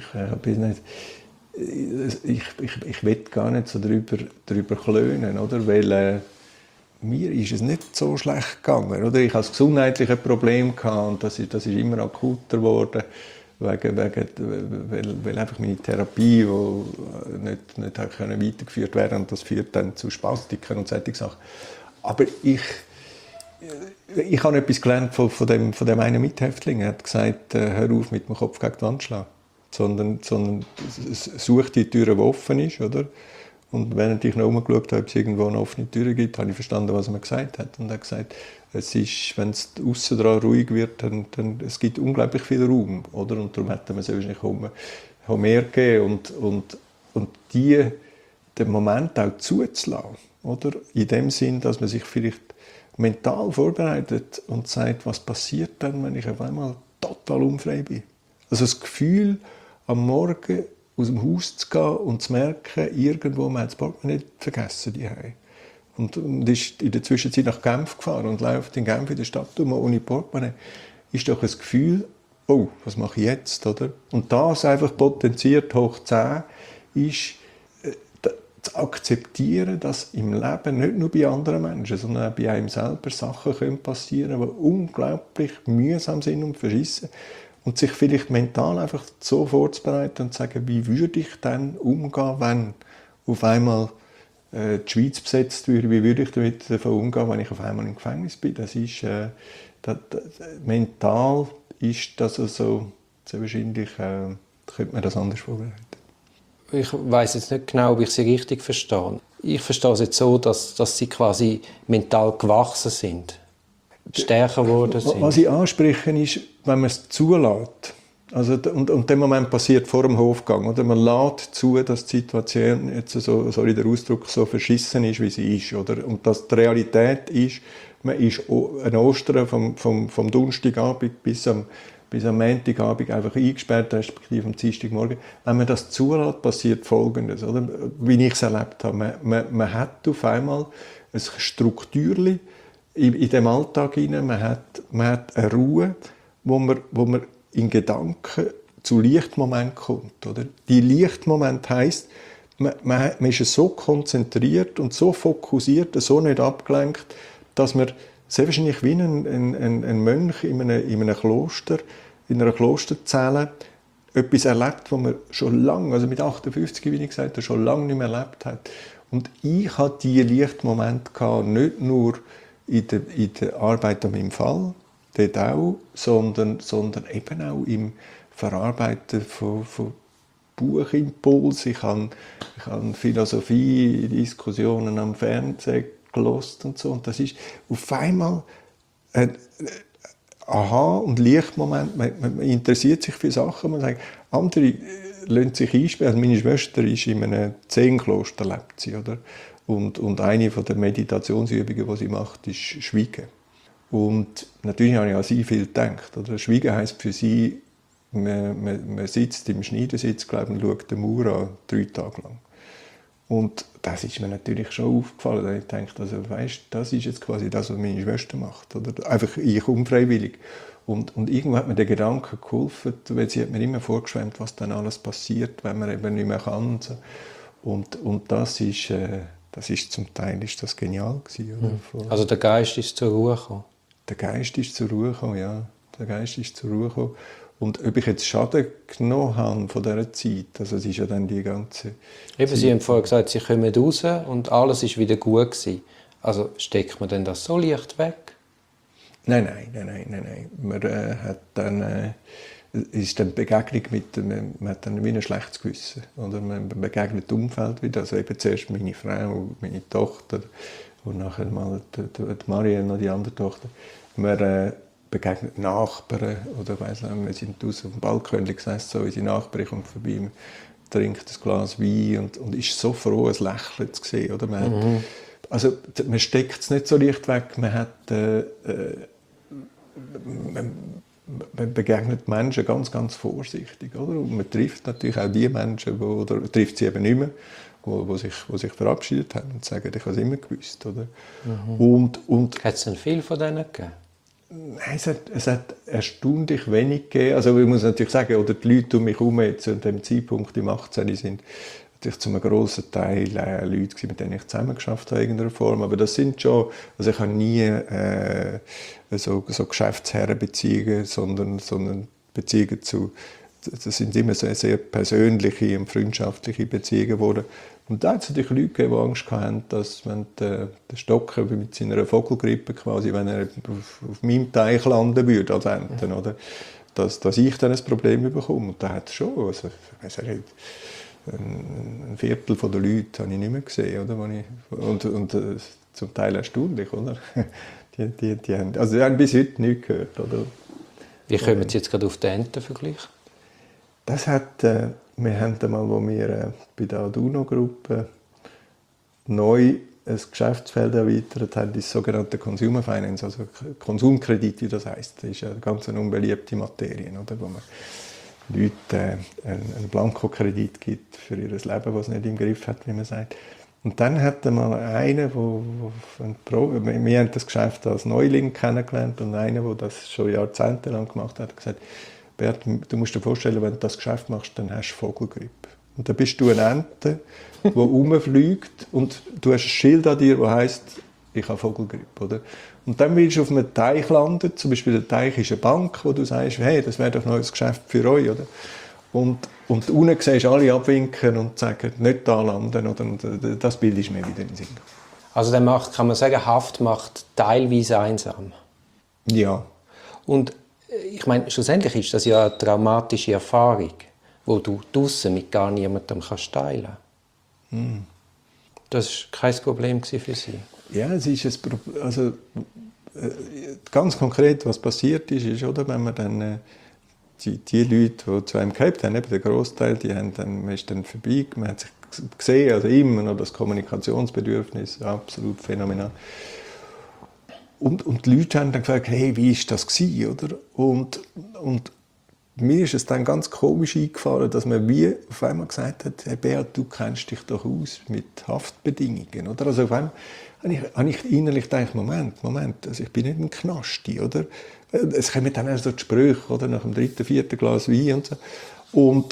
Ich will gar nicht so drüber klönen, oder? Weil mir ist es nicht so schlecht gegangen. Oder? Ich hatte gesundheitliche Probleme und das ist immer akuter geworden. Weil einfach meine Therapie, die nicht weitergeführt werden konnte, und das führt dann zu Spastiken und solche Sachen. Aber ich habe etwas gelernt von dem einen Mithäftling. Er hat gesagt, hör auf mit dem Kopf gegen die Wand zu schlagen. Sondern such die Tür, die offen ist. Oder? Und während ich noch umgeschaut habe, ob es irgendwo eine offene Tür gibt, habe ich verstanden, was er mir gesagt hat. Und er hat gesagt, wenn es aussen dran ruhig wird, dann es gibt unglaublich viel Raum. Oder? Und darum hätte man es wahrscheinlich auch mehr gegeben. Und den Moment auch zuzulassen. Oder? In dem Sinn, dass man sich vielleicht mental vorbereitet und sagt, was passiert dann, wenn ich auf einmal total unfrei bin. Also das Gefühl, am Morgen aus dem Haus zu gehen und zu merken, irgendwo, man hat das Portemonnaie vergessen daheim. Und ist in der Zwischenzeit nach Genf gefahren und läuft in Genf in der Stadt ohne Portemonnaie, ist doch ein Gefühl, oh, was mache ich jetzt? Oder? Und das einfach potenziert hoch 10 ist, zu akzeptieren, dass im Leben nicht nur bei anderen Menschen, sondern auch bei einem selber Sachen passieren können, die unglaublich mühsam sind und verschissen. Und sich vielleicht mental einfach so vorzubereiten und zu sagen, wie würde ich dann umgehen, wenn auf einmal die Schweiz besetzt würde, wie würde ich damit davon umgehen, wenn ich auf einmal im Gefängnis bin. Das ist, mental ist das also, sehr wahrscheinlich könnte man das anders vorbereiten. Ich weiss jetzt nicht genau, ob ich Sie richtig verstehe. Ich verstehe es jetzt so, dass Sie quasi mental gewachsen sind, stärker geworden sind. Was ich anspreche, ist, wenn man es zulässt. Also, und der Moment passiert vor dem Hofgang. Oder? Man lässt zu, dass die Situation jetzt so, sorry, der Ausdruck, so verschissen ist, wie sie ist. Oder? Und dass die Realität ist, man ist an Ostern vom Donnerstagabend bis am Montagabend einfach eingesperrt, respektive am Dienstagmorgen. Wenn man das zulässt, passiert Folgendes, oder? Wie ich es erlebt habe. Man hat auf einmal ein Strukturchen in dem Alltag hinein. Man hat eine Ruhe, wo man in Gedanken zu Lichtmomenten kommt. Oder? Die Lichtmoment heisst, man ist so konzentriert und so fokussiert, so nicht abgelenkt, dass man sehr wahrscheinlich wie ein Mönch in einem Kloster, in einer Klosterzelle, etwas erlebt, was man schon lange, also mit 58, wie ich gesagt habe, schon lange nicht mehr erlebt hat. Und ich hatte diese Lichtmomente nicht nur in der Arbeit an meinem Fall, dort auch, sondern eben auch im Verarbeiten von Buchimpuls. Ich habe Philosophie-Diskussionen am Fernsehen gehört und so. Und das ist auf einmal ein Aha- und Lichtmoment. Man interessiert sich für Sachen. Man sagt, andere lassen sich einsperren. Also meine Schwester ist in einem Zen-Kloster, lebt sie, oder? Und eine der Meditationsübungen, die sie macht, ist Schweigen. Und natürlich habe ich an sie viel gedacht. Oder? Schweigen heisst für sie, man sitzt im Schneidersitz, glaube ich, und schaut den Mauer an, 3 Tage lang. Und das ist mir natürlich schon aufgefallen. Da ich dachte, also, weißt, das ist jetzt quasi das, was meine Schwester macht. Oder? Einfach ich unfreiwillig. Und irgendwann hat mir der Gedanke geholfen, weil sie hat mir immer vorgeschwärmt, was dann alles passiert, wenn man eben nicht mehr kann. Und das ist zum Teil ist das genial gewesen, oder? Also der Geist ist zur Ruhe gekommen? Der Geist ist zur Ruhe gekommen, ja. Der Geist ist zur Ruhe gekommen. Und ob ich jetzt Schaden genommen habe von dieser Zeit, also es ist ja dann die ganze Eben, Zeit. Sie haben vorher gesagt, Sie kommen raus und alles ist wieder gut gewesen. Also steckt man denn das so leicht weg? Nein. Man hat dann, ist dann die Begegnung man hat dann wie ein schlechtes Gewissen. Oder man begegnet das Umfeld wieder. Also eben zuerst meine Frau, meine Tochter und nachher mal die Marianne und die andere Tochter. Man begegnet Nachbarn oder weiss nicht, wir sind draußen auf dem Balkon gesessen, so unsere Nachbarin kommt vorbei, man trinkt ein Glas Wein und ist so froh, ein Lächeln zu sehen. Oder? Also man steckt es nicht so leicht weg, man begegnet Menschen ganz, ganz vorsichtig. Oder? Und man trifft natürlich auch die Menschen, oder trifft sie eben nicht mehr, die sich verabschiedet haben und sagen, ich habe es immer gewusst. Oder? Hat es denn viel von denen gegeben? Nein, es hat erstaunlich wenig gegeben. Also ich muss natürlich sagen, oder die Leute um mich herum zu dem Zeitpunkt im 18. sind natürlich zu einem grossen Teil Leute, mit denen ich zusammengearbeitet habe in irgendeiner Form. Aber das sind schon, also ich habe nie so Geschäftsherrenbeziehungen, sondern Beziehungen das sind immer sehr, sehr persönliche und freundschaftliche Beziehungen geworden. Und da hat es natürlich Leute gegeben, die Angst hatten, dass wenn der Stocker mit seiner Vogelgrippe quasi, wenn er auf meinem Teich landen würde, als Enten, oder, dass ich dann ein Problem bekomme. Und da hat es schon, also, ein Viertel der Leute habe ich nicht mehr gesehen. Oder? Und zum Teil erstaunlich. Oder? Die haben bis heute nichts gehört. Oder? Wie kommen Sie jetzt gerade auf den Entenvergleich? Das hat, wir haben einmal, wo wir bei der Aduno-Gruppe neu ein Geschäftsfeld erweitert haben, das sogenannte Consumer Finance, also Konsumkredit, wie das heisst. Das ist eine ganz unbeliebte Materie, oder? Wo man Leuten einen Blankokredit gibt für ihr Leben, das es nicht im Griff hat, wie man sagt. Und dann hat mal einer, wir haben das Geschäft als Neuling kennengelernt, und einer, der das schon jahrzehntelang gemacht hat, gesagt: Bert, du musst dir vorstellen, wenn du das Geschäft machst, dann hast du Vogelgrippe. Und dann bist du eine Ente, die rumfliegt, und du hast ein Schild an dir, das heisst, ich habe Vogelgrippe. Oder? Und dann willst du auf einem Teich landen, zum Beispiel der Teich ist eine Bank, wo du sagst, hey, das wäre doch noch ein Geschäft für euch. Oder? Und unten siehst du alle abwinken und sagen, nicht da landen. Oder? Und das Bild ist mir wieder in den Sinn. Also dann kann man sagen, Haft macht teilweise einsam. Ja. Und ich meine, schlussendlich ist das ja eine traumatische Erfahrung, die du draussen mit gar niemandem teilen kannst. Das war kein Problem für Sie? Ja, es ist ein Problem. Also, ganz konkret, was passiert ist, oder, wenn man dann die Leute, die zu einem gehabt haben, eben der Großteil, man ist dann vorbei, man hat sich gesehen, also immer noch das Kommunikationsbedürfnis, absolut phänomenal. Und die Leute haben dann gefragt, hey, wie war das gewesen, oder? Und mir ist es dann ganz komisch eingefahren, dass man wie auf einmal gesagt hat, hey Beat, du kennst dich doch aus mit Haftbedingungen, oder? Also auf einmal habe ich innerlich gedacht, Moment, also ich bin nicht ein Knasti, oder? Es kommen dann erst so die Sprüche, oder? Nach dem 3., 4. Glas Wein und so. Und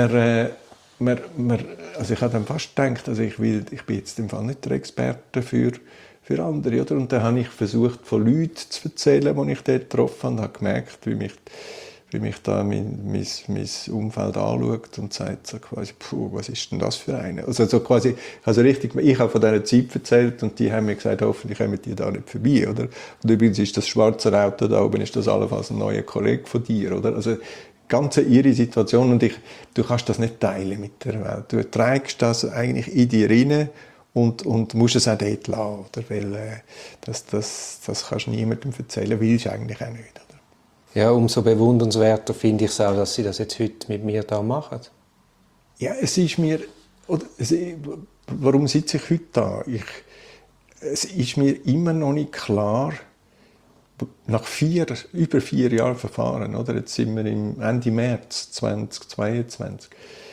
also ich habe dann fast gedacht, also ich bin jetzt im Fall nicht der Experte für andere, oder? Und dann habe ich versucht, von Leuten zu erzählen, die ich dort getroffen habe, und habe gemerkt, wie mich da mein Umfeld anschaut und sagt so quasi, was ist denn das für eine? Also quasi, richtig, ich habe von dieser Zeit erzählt, und die haben mir gesagt, hoffentlich kommen die da nicht vorbei, oder? Und übrigens ist das schwarze Auto da oben, ist das allenfalls ein neuer Kollege von dir, oder? Also ganz eine irre Situation, und du kannst das nicht teilen mit der Welt. Du trägst das eigentlich in dir rein und musst es auch dort lassen, oder? Weil das kannst du niemandem erzählen, willst du eigentlich auch nicht, oder? Ja, umso bewundernswerter finde ich es auch, dass Sie das jetzt heute mit mir da machen. Ja, es ist mir, warum sitze ich heute da? Es ist mir immer noch nicht klar, nach über 4 Jahren Verfahren, oder? Jetzt sind wir Ende März 2022.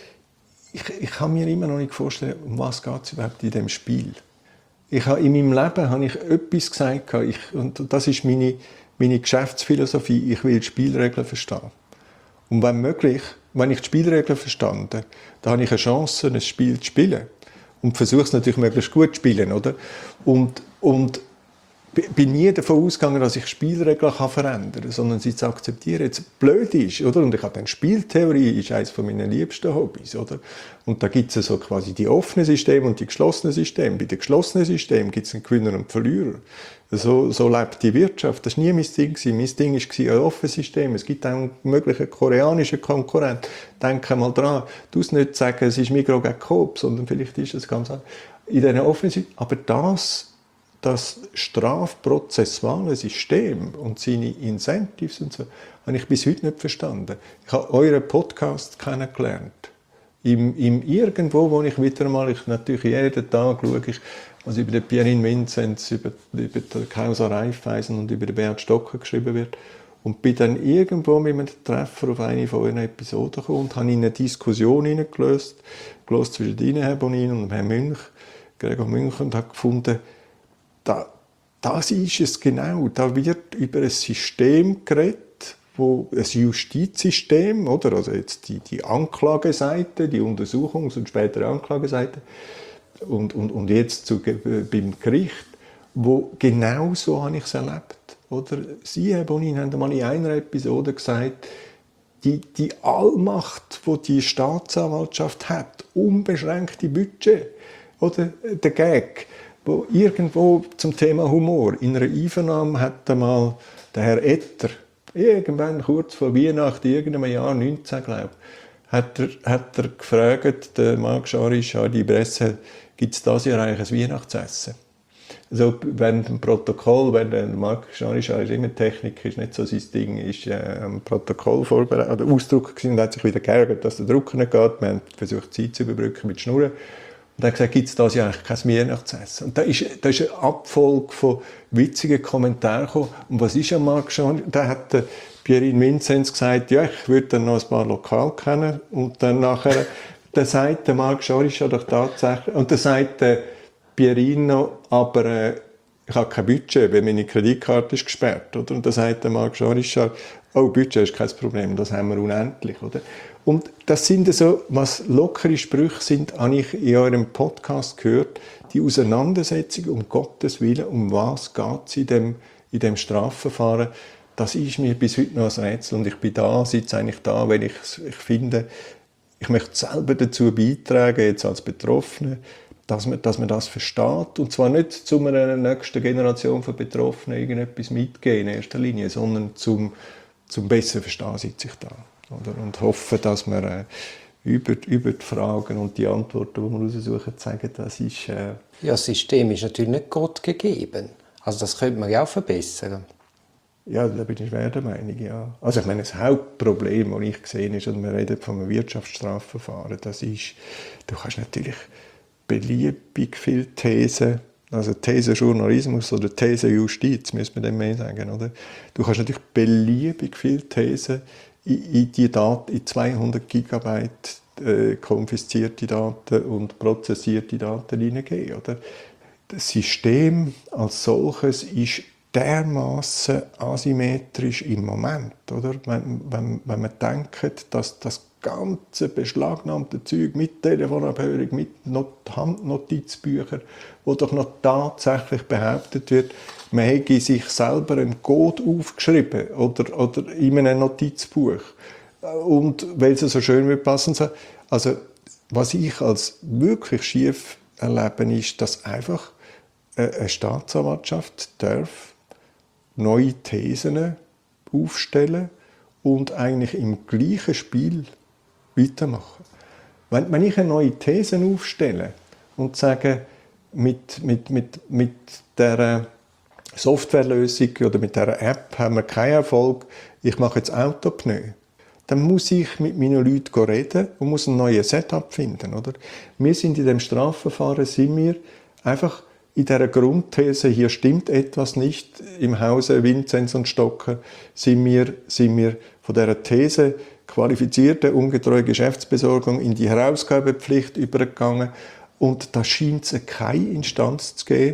Ich kann mir immer noch nicht vorstellen, um was geht es überhaupt in diesem Spiel. In meinem Leben habe ich etwas gesagt, und das ist meine Geschäftsphilosophie, ich will die Spielregeln verstehen. Und wenn möglich, wenn ich die Spielregeln verstanden, dann habe ich eine Chance, ein Spiel zu spielen. Und versuche es natürlich möglichst gut zu spielen, oder? Und bin nie davon ausgegangen, dass ich Spielregeln verändern kann, sondern sie zu akzeptieren. Jetzt blöd ist, oder? Und ich habe dann Spieltheorie, ist eines von meinen liebsten Hobbys, oder? Und da gibt es so quasi die offenen Systeme und die geschlossenen Systeme. Bei den geschlossenen Systemen gibt es einen Gewinner und einen Verlierer. So lebt die Wirtschaft. Das war nie mein Ding. Mein Ding war ein offenes System. Es gibt auch einen möglichen koreanischen Konkurrent. Denk mal dran. Du musst nicht sagen, es ist Migros gegen Coop, sondern vielleicht ist es ganz anders. In diesen offenen Systemen. Aber das strafprozessuale System und seine Incentives und so, habe ich bis heute nicht verstanden. Ich habe euren Podcast kennengelernt. Im irgendwo, wo ich wieder mal, natürlich jeden Tag schaue ich, was über den Pierin Vinzenz, über den Kausa Raiffeisen und über den Beat Stocker geschrieben wird. Und bin dann irgendwo mit einem Treffer auf eine von euren Episoden gekommen und habe in eine Diskussion hineingelöst zwischen Ihnen, Herr Bonin, und Herrn Münch, Gregor Münch, und habe gefunden, das ist es genau. Da wird über ein System geredet, ein Justizsystem, oder? Also jetzt die Anklageseite, die Untersuchungs- und spätere Anklageseite, und jetzt beim Gericht, wo genau so habe ich es erlebt. Oder? Sie, Herr Bonin, haben einmal in einer Episode gesagt, die Allmacht, die Staatsanwaltschaft hat, unbeschränkte Budget, oder? Der Gag, wo irgendwo zum Thema Humor, in einer Einvernahme hat einmal der Herr Etter, irgendwann kurz vor Weihnachten, irgendeinem Jahr 19, glaube ich, hat er gefragt, der Marc Jean-Richard, die Presse, gibt es das Jahr eigentlich ein Weihnachtsessen? Also, wenn ein Protokoll, wenn der Marc Jean-Richard ist immer Technik, ist nicht so sein Ding, ist ein Protokoll vorbereitet, oder Ausdruck gewesen, und hat sich wieder geärgert, dass der Drucker nicht geht. Wir haben versucht, Zeit zu überbrücken mit Schnurren. Und er hat gesagt, gibt es das ja eigentlich kein Weihnachtsessen? Und da ist eine Abfolge von witzigen Kommentaren gekommen. Und was ist ja Marc Jean? Da hat der Pierin Vinzenz gesagt, ja, ich würde dann noch ein paar Lokale kennen. Und dann nachher, dann sagt der Marc Jean doch tatsächlich, und dann sagt der Pierin noch, aber ich habe kein Budget, weil meine Kreditkarte ist gesperrt. Oder? Und dann sagt der Marc Jean-Richard, oh, Budget ist kein Problem, das haben wir unendlich. Oder? Und das sind so, was lockere Sprüche sind, habe ich in eurem Podcast gehört, die Auseinandersetzung um Gottes Willen, um was geht es in dem Strafverfahren, das ist mir bis heute noch ein Rätsel. Und ich bin da, sitze eigentlich da, weil ich finde, ich möchte selber dazu beitragen, jetzt als Betroffener, dass man das versteht. Und zwar nicht zu einer nächsten Generation von Betroffenen irgendetwas mitgeben in erster Linie, sondern zum besser verstehen sitze ich da. Oder? Und hoffe, dass wir über die Fragen und die Antworten, die wir raussuchen, sagen, das ist... Ja, das System ist natürlich nicht Gott gegeben. Also das könnte man ja auch verbessern. Ja, da bin ich schwer der Meinung, ja. Also ich meine, das Hauptproblem, das ich gesehen habe, ist, und wir reden von einem Wirtschaftsstrafverfahren, das ist, du kannst natürlich beliebig viele Thesen, also Thesenjournalismus oder Thesenjustiz, müsste man dem mehr sagen, oder? Du kannst natürlich beliebig viele Thesen in die Daten, in 200 Gigabyte konfiszierte Daten und prozessierte Daten hineingeben, oder? Das System als solches ist dermaßen asymmetrisch im Moment, oder? Wenn man denkt, dass das ganze beschlagnahmte Zeug mit Telefonabhörung, mit Handnotizbüchern, wo doch noch tatsächlich behauptet wird, man hätte sich selber einen Code aufgeschrieben oder in einem Notizbuch. Und weil es so schön wird passen soll. Also, was ich als wirklich schief erlebe, ist, dass einfach eine Staatsanwaltschaft darf neue Thesen aufstellen und eigentlich im gleichen Spiel weitermachen. Wenn ich eine neue These aufstelle und sage, mit dieser Softwarelösung oder mit dieser App haben wir keinen Erfolg, ich mache jetzt Autopneu, dann muss ich mit meinen Leuten reden und muss ein neues Setup finden. Oder? Wir sind in dem Strafverfahren, sind wir einfach in dieser Grundthese, hier stimmt etwas nicht, im Hause Vinzenz und Stocker, sind wir von dieser These qualifizierte, ungetreue Geschäftsbesorgung in die Herausgabepflicht übergegangen. Und da scheint es keine Instanz zu geben,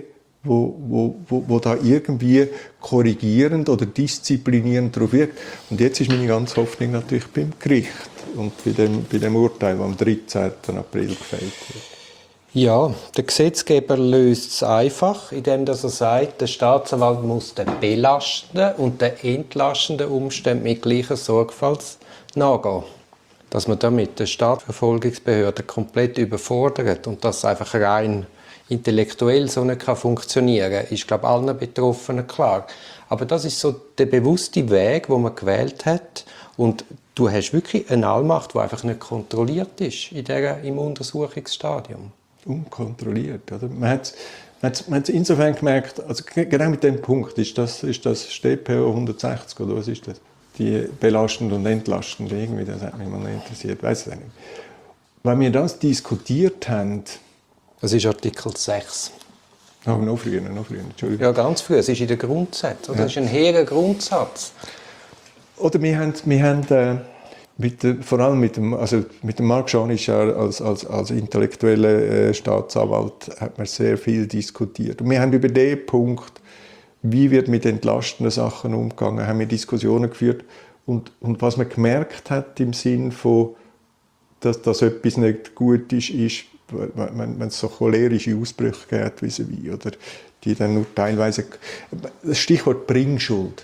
wo da irgendwie korrigierend oder disziplinierend drauf wirkt. Und jetzt ist meine ganze Hoffnung natürlich beim Gericht und bei dem Urteil, das am 13. April gefällt wird. Ja, der Gesetzgeber löst es einfach, indem er sagt, der Staatsanwalt muss den belastenden und den entlastenden Umständen mit gleicher Sorgfalt nachgehen. Dass man damit die Strafverfolgungsbehörde komplett überfordert und das einfach rein intellektuell so nicht funktionieren kann, ist, glaube ich, allen Betroffenen klar. Aber das ist so der bewusste Weg, den man gewählt hat. Und du hast wirklich eine Allmacht, die einfach nicht kontrolliert ist im Untersuchungsstadium. Unkontrolliert. Oder? Man hat es insofern gemerkt, also genau mit dem Punkt, ist das StPO 160 oder was ist das? Die belastend und entlastend, irgendwie, das hat mich mal interessiert, weiß ich nicht. Wenn wir das diskutiert haben... Das ist Artikel 6. Aber noch früher, Entschuldigung. Ja, ganz früh, es ist in den Grundsätzen. Das ist ein hehrer Grundsatz. Oder wir haben vor allem mit dem Marc Schanisch als intellektueller Staatsanwalt hat man sehr viel diskutiert. Und wir haben über den Punkt, wie wird mit entlastenden Sachen umgegangen, haben wir Diskussionen geführt. Und was man gemerkt hat im Sinn von, dass etwas nicht gut ist, wenn es so cholerische Ausbrüche gibt, wie oder die dann nur teilweise... Das Stichwort Bringschuld.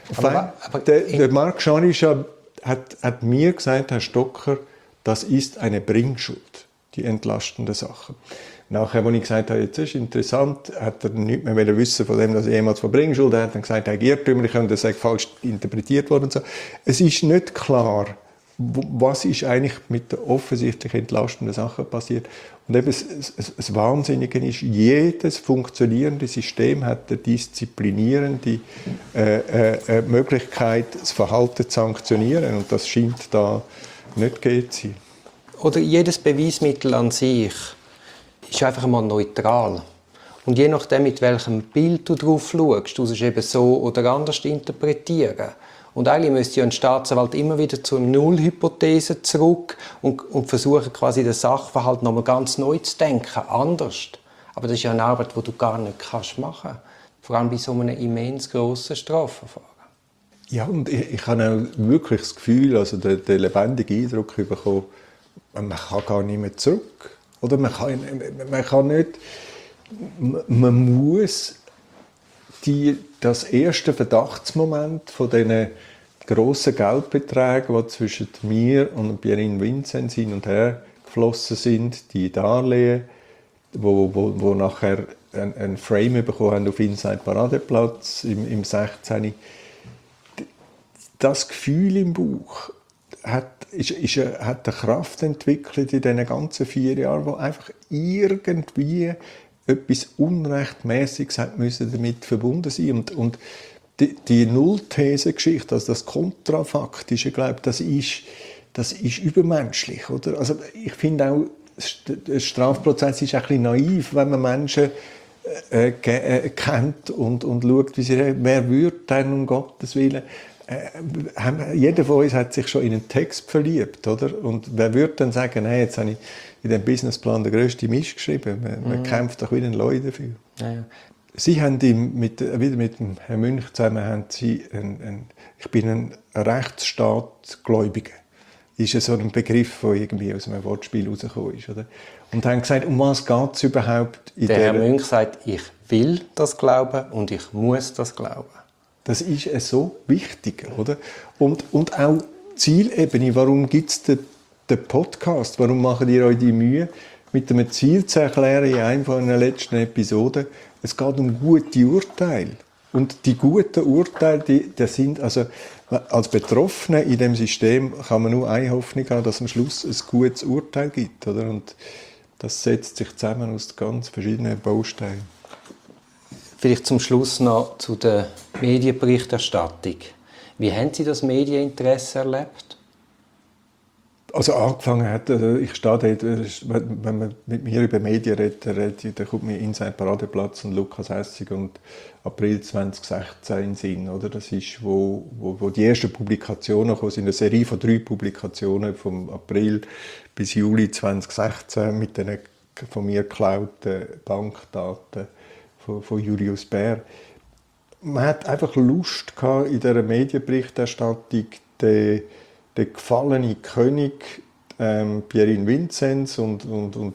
Der Marc Schanisch hat mir gesagt, Herr Stocker, das ist eine Bringschuld, die entlastende Sache. Nachher, als ich gesagt habe, jetzt ist interessant, hat er nichts mehr wissen von dem, dass er jemals von Bringschuld hat. Er hat dann gesagt, er sei irrtümlich und er sei falsch interpretiert worden. Und so. Es ist nicht klar, was ist eigentlich mit der offensichtlich entlastenden Sache passiert. Und eben das Wahnsinnige ist, jedes funktionierende System hat eine disziplinierende Möglichkeit, das Verhalten zu sanktionieren. Und das scheint da nicht gegeben zu sein. Oder jedes Beweismittel an sich ist einfach einmal neutral. Und je nachdem, mit welchem Bild du drauf schaust, du es eben so oder anders interpretieren. Und eigentlich müsste ja ein Staatsanwalt immer wieder zur Nullhypothese zurück und versuchen, quasi den Sachverhalt nochmal ganz neu zu denken, anders. Aber das ist ja eine Arbeit, die du gar nicht machen kannst. Vor allem bei so einem immens grossen Strafverfahren. Ja, und ich habe auch wirklich das Gefühl, also den lebendigen Eindruck bekommen, man kann gar nicht mehr zurück. Oder man kann nicht, man muss das erste Verdachtsmoment von diesen grossen Geldbeträgen, die zwischen mir und Pierin Vinzenz hin und her geflossen sind, die Darlehen, wo nachher ein Frame bekommen haben auf Inside Paradeplatz im 16. Das Gefühl im Bauch hat eine Kraft entwickelt in diesen ganzen 4 Jahren, wo einfach irgendwie etwas Unrechtmäßiges damit verbunden sein. Und die Nullthese-Geschichte, also das Kontrafaktische, glaube ich, das ist übermenschlich. Oder? Also ich finde auch, der Strafprozess ist ein bisschen naiv, wenn man Menschen kennt und schaut, wie sie reden. Wer würde denn um Gottes Willen... jeder von uns hat sich schon in einen Text verliebt, oder? Und wer würde dann sagen, hey, jetzt habe ich in diesem Businessplan den grössten Mist geschrieben. Man kämpft doch wie ein Leu dafür. Ja. Sie haben wieder mit dem Herrn Münch zusammen, haben Sie ich bin ein Rechtsstaatgläubiger. Das ist ja so ein Begriff, der irgendwie aus einem Wortspiel rausgekommen ist, oder? Und haben gesagt, um was geht es überhaupt? Der Herr Münch sagt, ich will das glauben und ich muss das glauben. Das ist so wichtig, oder? Und auch Zielebene. Warum gibt es den Podcast? Warum macht ihr euch die Mühe, mit einem Ziel zu erklären in einer von den letzten Episoden? Es geht um gute Urteile. Und die guten Urteile, die sind, also als Betroffene in dem System kann man nur eine Hoffnung haben, dass am Schluss ein gutes Urteil gibt, oder? Und das setzt sich zusammen aus ganz verschiedenen Bausteinen. Vielleicht zum Schluss noch zu der Medienberichterstattung. Wie haben Sie das Medieninteresse erlebt? Also angefangen hat, ich stehe dort, wenn man mit mir über Medien redet, dann kommt mir Inside Paradeplatz und Lukas Hessig und April 2016 in den Sinn. Oder? Das ist, wo die ersten Publikationen kamen, eine Serie von 3 Publikationen vom April bis Juli 2016 mit den von mir geklauten Bankdaten von Julius Baer. Man hat einfach Lust gehabt, in dieser Medienberichterstattung den gefallenen König Pierin Vinzenz und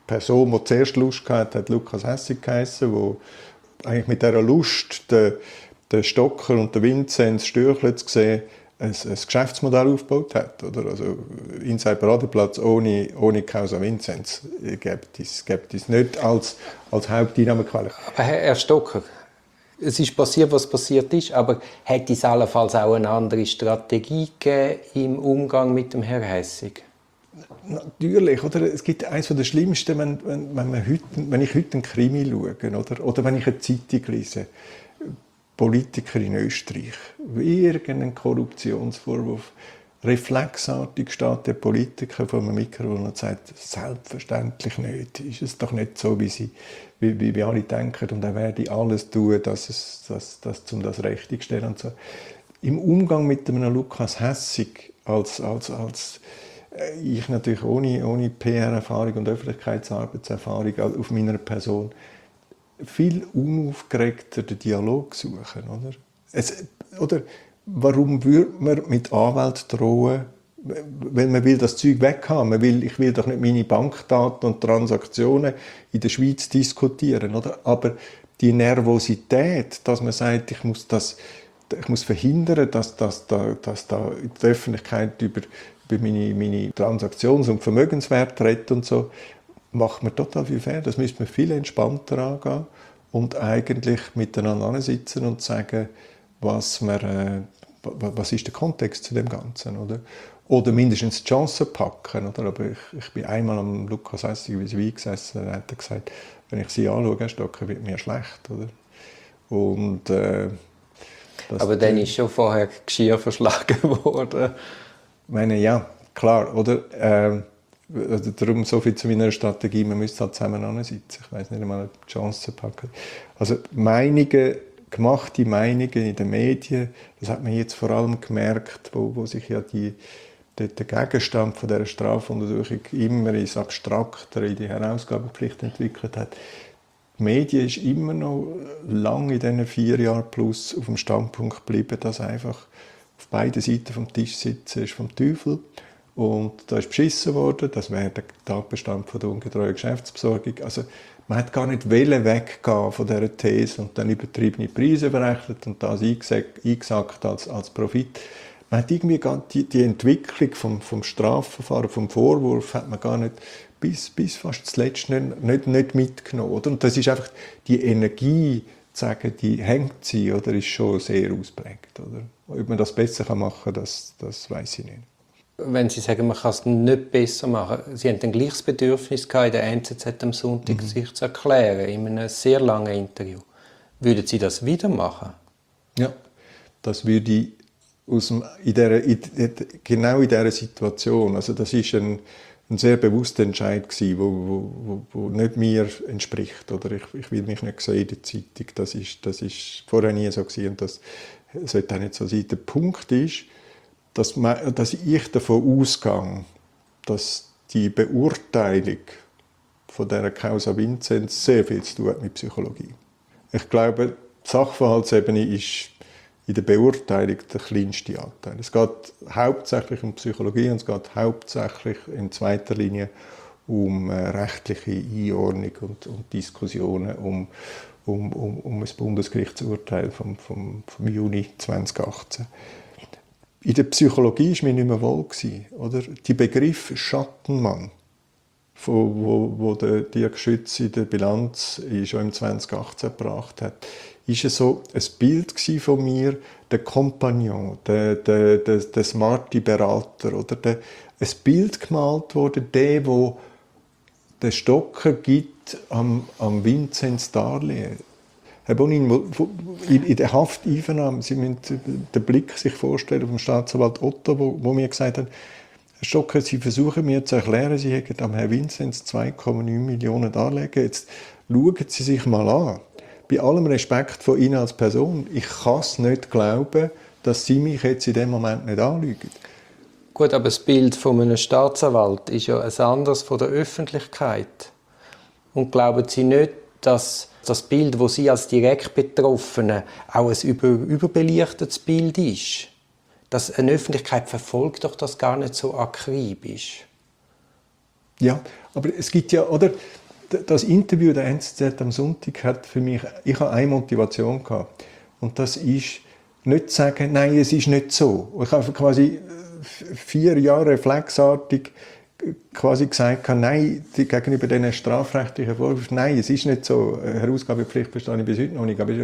Person, die zuerst Lust hatte, hat Lukas Hässig geheissen, wo eigentlich mit dieser Lust den Stocker und den Vinzenz Stürchle zu sehen, ein Geschäftsmodell aufgebaut hat. Oder? Also Inside Paradeplatz ohne Causa Vinzenz gibt es nicht als Haupteinnahmequelle. Aber Herr Stocker, es ist passiert, was passiert ist, aber hätte es allenfalls auch eine andere Strategie gegeben im Umgang mit dem Herrn Hässig? Natürlich, oder? Es gibt eines der Schlimmsten, wenn ich heute einen Krimi schaue oder wenn ich eine Zeitung lese. Politiker in Österreich, irgendeinen Korruptionsvorwurf. Reflexartig steht der Politiker vor einem Mikrofon und sagt, selbstverständlich nicht. Ist es doch nicht so, wie alle denken. Und er werde alles tun, um das richtigzustellen. Und so. Im Umgang mit einem Lukas Hässig, als ich natürlich ohne PR-Erfahrung und Öffentlichkeitsarbeitserfahrung auf meiner Person, viel unaufgeregter den Dialog suchen. Oder warum würde man mit Anwalt drohen, weil man will das Zeug weghaben. Ich will doch nicht meine Bankdaten und Transaktionen in der Schweiz diskutieren. Oder? Aber die Nervosität, dass man sagt, ich muss verhindern, dass da in der Öffentlichkeit über meine Transaktions- und Vermögenswerte redet und so, macht man total viel fair. Das müsste man viel entspannter angehen und eigentlich miteinander sitzen und sagen, was ist der Kontext zu dem Ganzen, oder mindestens die Chancen packen, oder? Aber ich bin einmal am Lukas Hässig vis-à-vis gesessen und er hat gesagt, wenn ich Sie anschaue, Herr Stocker, wird mir schlecht, oder? Und aber dann ist schon vorher Geschirr verschlagen worden. Ich meine, ja, klar, oder? Also darum so viel zu meiner Strategie, man müsste halt zusammen sitzen. Ich weiss nicht einmal, die Chancen packen. Also gemachte Meinungen in den Medien, das hat man jetzt vor allem gemerkt, wo sich ja der Gegenstand von dieser Strafuntersuchung immer ins Abstraktere, in die Herausgabepflicht entwickelt hat. Die Medien ist immer noch lange in diesen 4 Jahren plus auf dem Standpunkt geblieben, dass einfach auf beiden Seiten vom Tisch sitzen ist vom Teufel. Und da ist beschissen worden, das wäre der Tatbestand von der ungetreuen Geschäftsbesorgung. Also man hat gar nicht weggehen von dieser These und dann übertriebene Preise berechnet und das eingesackt als Profit. Man hat irgendwie die Entwicklung vom Strafverfahren, vom Vorwurf, hat man gar nicht bis fast zuletzt nicht mitgenommen. Oder? Und das ist einfach die Energie, zu sagen, die hängt sie, oder ist schon sehr ausprägt. Oder? Ob man das besser machen kann, das weiss ich nicht. Wenn Sie sagen, man kann es nicht besser machen, Sie haben ein gleiches Bedürfnis gehabt, in der NZZ am Sonntag sich zu erklären, in einem sehr langen Interview. Würden Sie das wieder machen? Ja, das würde ich genau in dieser Situation, also das ist ein sehr bewusster Entscheid gewesen, wo nicht mir entspricht, oder ich will mich nicht sehen in der Zeitung, das ist vorher nie so gewesen und das sollte auch nicht so sein. Der Punkt ist, dass ich davon ausgehe, dass die Beurteilung von dieser Causa Vinzenz sehr viel zu tun hat mit Psychologie. Ich glaube, die Sachverhaltsebene ist in der Beurteilung der kleinste Anteil. Es geht hauptsächlich um Psychologie und es geht hauptsächlich in zweiter Linie um rechtliche Einordnung und Diskussionen um das Bundesgerichtsurteil vom Juni 2018. In der Psychologie war mir nicht mehr wohl. Oder? Die Begriff Schattenmann, wo der Dirk Schütz in der Bilanz schon im 2018 gebracht hat, war so ein Bild von mir, der Kompagnon, der smarte Berater. Oder ein Bild gemalt wurde, der den Stocker gibt am Vinzenz Darlehen. Herr Bonin, in der Hafteinvernahme, Sie müssen den Blick sich vorstellen vom Staatsanwalt Otto, wo mir gesagt hat, Herr Stocker, Sie versuchen mir zu erklären, Sie hätten am Herrn Vinzenz 2,9 Millionen Darlehen. Jetzt schauen Sie sich mal an. Bei allem Respekt von Ihnen als Person, ich kann es nicht glauben, dass Sie mich jetzt in dem Moment nicht anlügen. Gut, aber das Bild von einem Staatsanwalt ist ja ein anderes von der Öffentlichkeit. Und glauben Sie nicht, dass das Bild, das Sie als direkt Betroffene auch ein überbelichtetes Bild ist? Dass eine Öffentlichkeit verfolgt doch das gar nicht so akribisch. Ja, aber es gibt ja, oder? Das Interview der NZZ am Sonntag hat für mich, ich habe eine Motivation gehabt. Und das ist, nicht zu sagen, nein, es ist nicht so. Ich habe quasi 4 Jahre reflexartig quasi gesagt, nein, gegenüber diesen strafrechtlichen Vorwürfen, nein, es ist nicht so. Herausgabepflicht verstehe ich bis heute noch nicht. Aber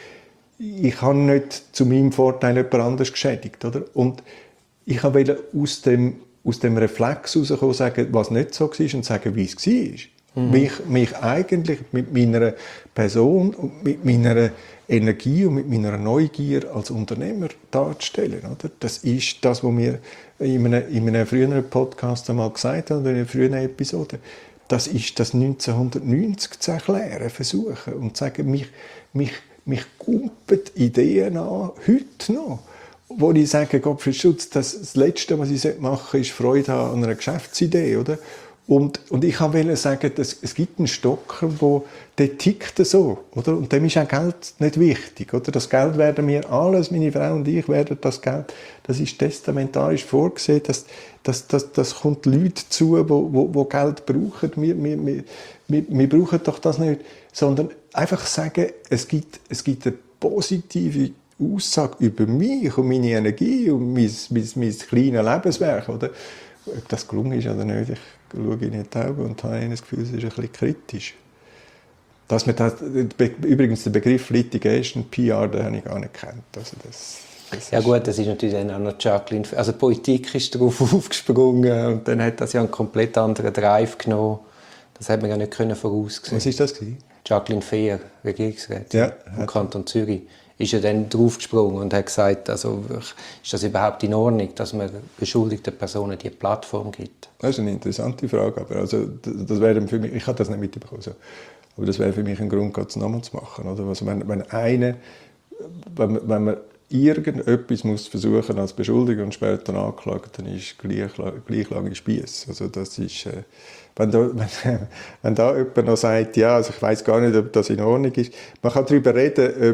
ich habe nicht zu meinem Vorteil jemand anderes geschädigt. Oder? Und ich wollte aus dem Reflex herauskommen, sagen, was nicht so war und sagen, wie es war. Mich eigentlich mit meiner Person und mit meiner Energie und mit meiner Neugier als Unternehmer darzustellen. Oder? Das ist das, was wir in einem früheren Podcast einmal gesagt haben, oder in einer früheren Episode. Das ist das 1990 zu erklären, versuchen und zu sagen, mich kumpen Ideen an, heute noch. Wo ich sage, Gottfried Schutz, das Letzte, was ich machen sollte, ist Freude haben an einer Geschäftsidee. Oder? Und ich wollte sagen, es gibt einen Stocker, der tickt so. Oder? Und dem ist auch Geld nicht wichtig. Oder? Das Geld werden wir alles, meine Frau und ich, werden das Geld, das ist testamentarisch vorgesehen, das kommt Leute zu, die Geld brauchen. Wir brauchen doch das nicht. Sondern einfach sagen, es gibt eine positive Aussage über mich und meine Energie und mein kleines Lebenswerk. Oder? Ob das gelungen ist oder nicht, ich schaue in die Augen und habe das Gefühl, es ist ein bisschen kritisch. Dass man übrigens den Begriff Litigation, PR, den habe ich gar nicht gekannt. Also das ja gut, das ist natürlich dann auch noch Jacqueline. Also die Politik ist darauf aufgesprungen und dann hat das ja einen komplett anderen Drive genommen. Das hat man ja nicht voraussehen. Was war das? Jacqueline Fehr, Regierungsrätin ja, vom Kanton Zürich, ist ja dann draufgesprungen und hat gesagt, also ist das überhaupt in Ordnung, dass man beschuldigten Personen die Plattform gibt? Das ist eine interessante Frage, aber also, das wäre für mich, ich habe das nicht mitbekommen, so. Aber das wäre für mich ein Grund, das nochmal zu machen. Oder? Also wenn man irgendetwas muss versuchen als Beschuldiger und später anklagt, dann ist gleich lange Spiess. Also das ist, wenn da jemand noch sagt, ja, also ich weiß gar nicht, ob das in Ordnung ist. Man kann darüber reden,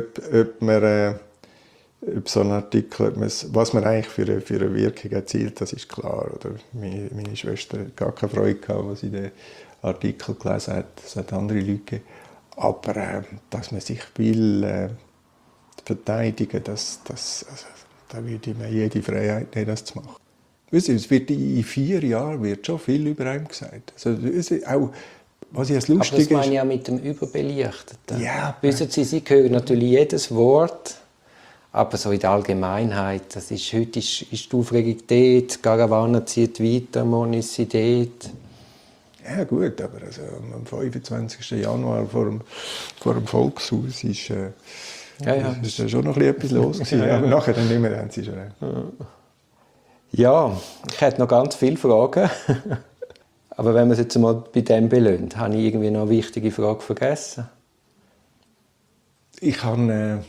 ob so ein Artikel, was man eigentlich für eine Wirkung erzielt, das ist klar. Oder? Meine Schwester hat gar keine Freude gehabt, als sie den Artikel gelesen hat. Es hat andere Leute gegeben. Aber dass man sich will verteidigen, da würde ich mir jede Freiheit nehmen, das zu machen. Es wird in 4 Jahren wird schon viel über einen gesagt. Also, auch, was ich als lustig aber das meine ich ja mit dem Überbelichteten. Ja, wissen Sie hören natürlich jedes Wort, aber so in der Allgemeinheit, heute ist die Aufregung dort, die Karawane zieht weiter, morgen ist sie dort. Ja gut, aber also am 25. Januar vor dem Volkshaus ist ja schon noch etwas los gewesen. Ja, aber nachher dann nicht mehr, haben sie schon. Ja, ich hätte noch ganz viele Fragen. Aber wenn wir es jetzt mal bei dem belöhnt, habe ich irgendwie noch eine wichtige Frage vergessen? Ich habe...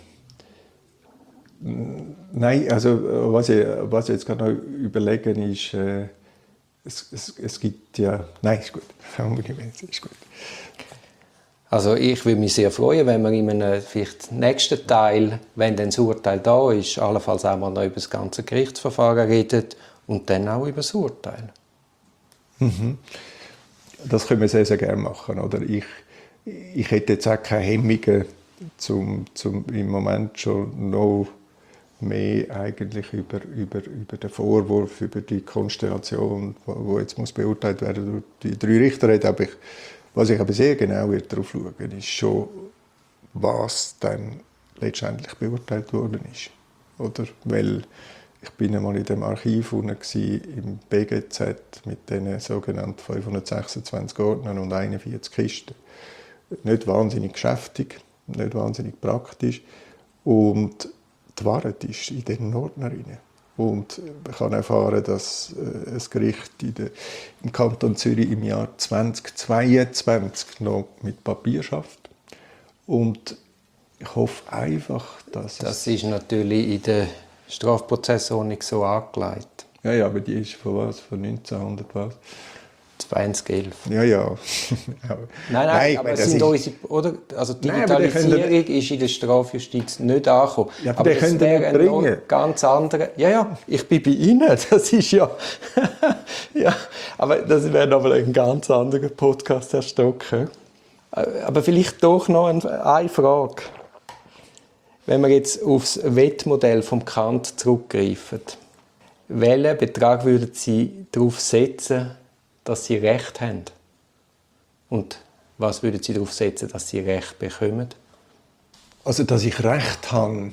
nein, also was ich jetzt gerade noch überlegen ist, es gibt ja... Nein, ist gut. Ist gut. Also ich würde mich sehr freuen, wenn wir in einem vielleicht nächsten Teil, wenn dann das Urteil da ist, allenfalls auch mal noch über das ganze Gerichtsverfahren redet und dann auch über das Urteil. Mhm. Das können wir sehr, sehr gerne machen. Oder? Ich hätte jetzt auch keine Hemmungen, zum im Moment schon noch mehr eigentlich über den Vorwurf, über die Konstellation, die jetzt muss beurteilt werden durch die 3 Richter reden. Aber was ich aber sehr genau darauf schauen ist schon, was dann letztendlich beurteilt worden ist. Oder? Weil ich bin einmal in dem Archiv im BGZ mit den sogenannten 526 Ordnern und 41 Kisten. Nicht wahnsinnig geschäftig, nicht wahnsinnig praktisch. Und die Wahrheit ist in diesen Ordnern. Und ich habe erfahren, dass ein Gericht im Kanton Zürich im Jahr 2022 noch mit Papier schafft. Und ich hoffe einfach, dass das ist natürlich in der Strafprozessordnung so angelegt. Ja, aber die ist von was? Von 1900 was? 2011. Ja. Nein, ich aber meine, es sind das unsere, oder? Also die Nein, aber die Digitalisierung ist in der Strafjustiz nicht angekommen. Ja, aber die können wäre nicht ein noch bringen. ganz anderer. Ja, ich bin bei Ihnen. Das ist ja. Ja, aber das wäre noch ein ganz anderer Podcast, Herr Stocker. Aber vielleicht doch noch eine Frage. Wenn wir jetzt aufs Wettmodell vom Kant zurückgreifen, welchen Betrag würden Sie darauf setzen, dass Sie Recht haben? Und was würden Sie darauf setzen, dass Sie Recht bekommen? Also, dass ich Recht habe,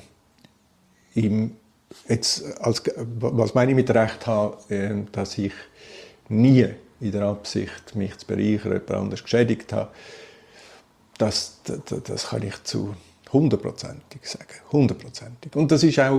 was meine ich mit Recht haben, dass ich nie in der Absicht, mich zu bereichern, jemand anderes geschädigt habe, das kann ich zu 100%ig sagen. 100%ig. Und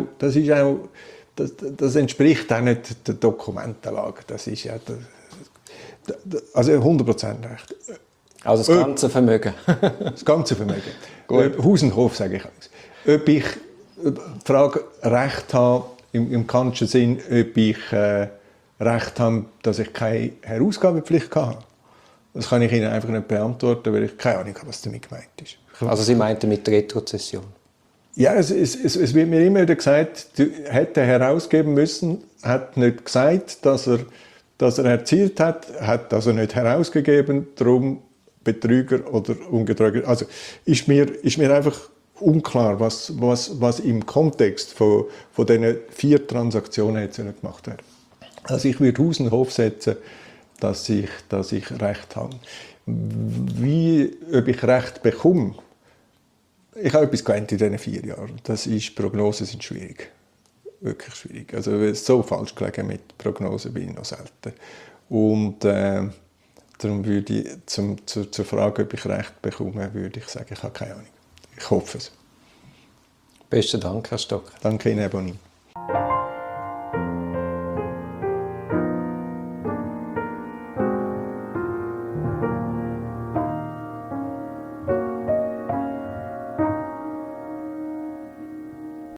das entspricht auch nicht der Dokumentenlage. Das ist ja also 100% Recht. Also das ganze Vermögen. Das ganze Vermögen. Haus und Hof, sage ich. Ob ich die Frage Recht habe, im Kantschen Sinn, ob ich Recht habe, dass ich keine Herausgabepflicht habe. Das kann ich Ihnen einfach nicht beantworten, weil ich keine Ahnung habe, was damit gemeint ist. Also Sie meinten mit Retrozession? Ja, es wird mir immer wieder gesagt, du hätte herausgeben müssen, hat nicht gesagt, dass er erzielt hat also nicht herausgegeben, darum Betrüger oder Ungetreuer. Also ist mir einfach unklar, was im Kontext von diesen 4 Transaktionen jetzt gemacht werden. Also ich würde Haus und Hof setzen, dass ich Recht habe. Ob ich Recht bekomme, ich habe etwas gelernt in diesen 4 Jahren. Prognosen sind schwierig. Wirklich schwierig. Also so falsch gelegen mit Prognosen bin ich noch selten. Und darum würde ich zur Frage, ob ich Recht bekomme, würde ich sagen, ich habe keine Ahnung. Ich hoffe es. Besten Dank, Herr Stocker. Danke Ihnen, Herr Boni.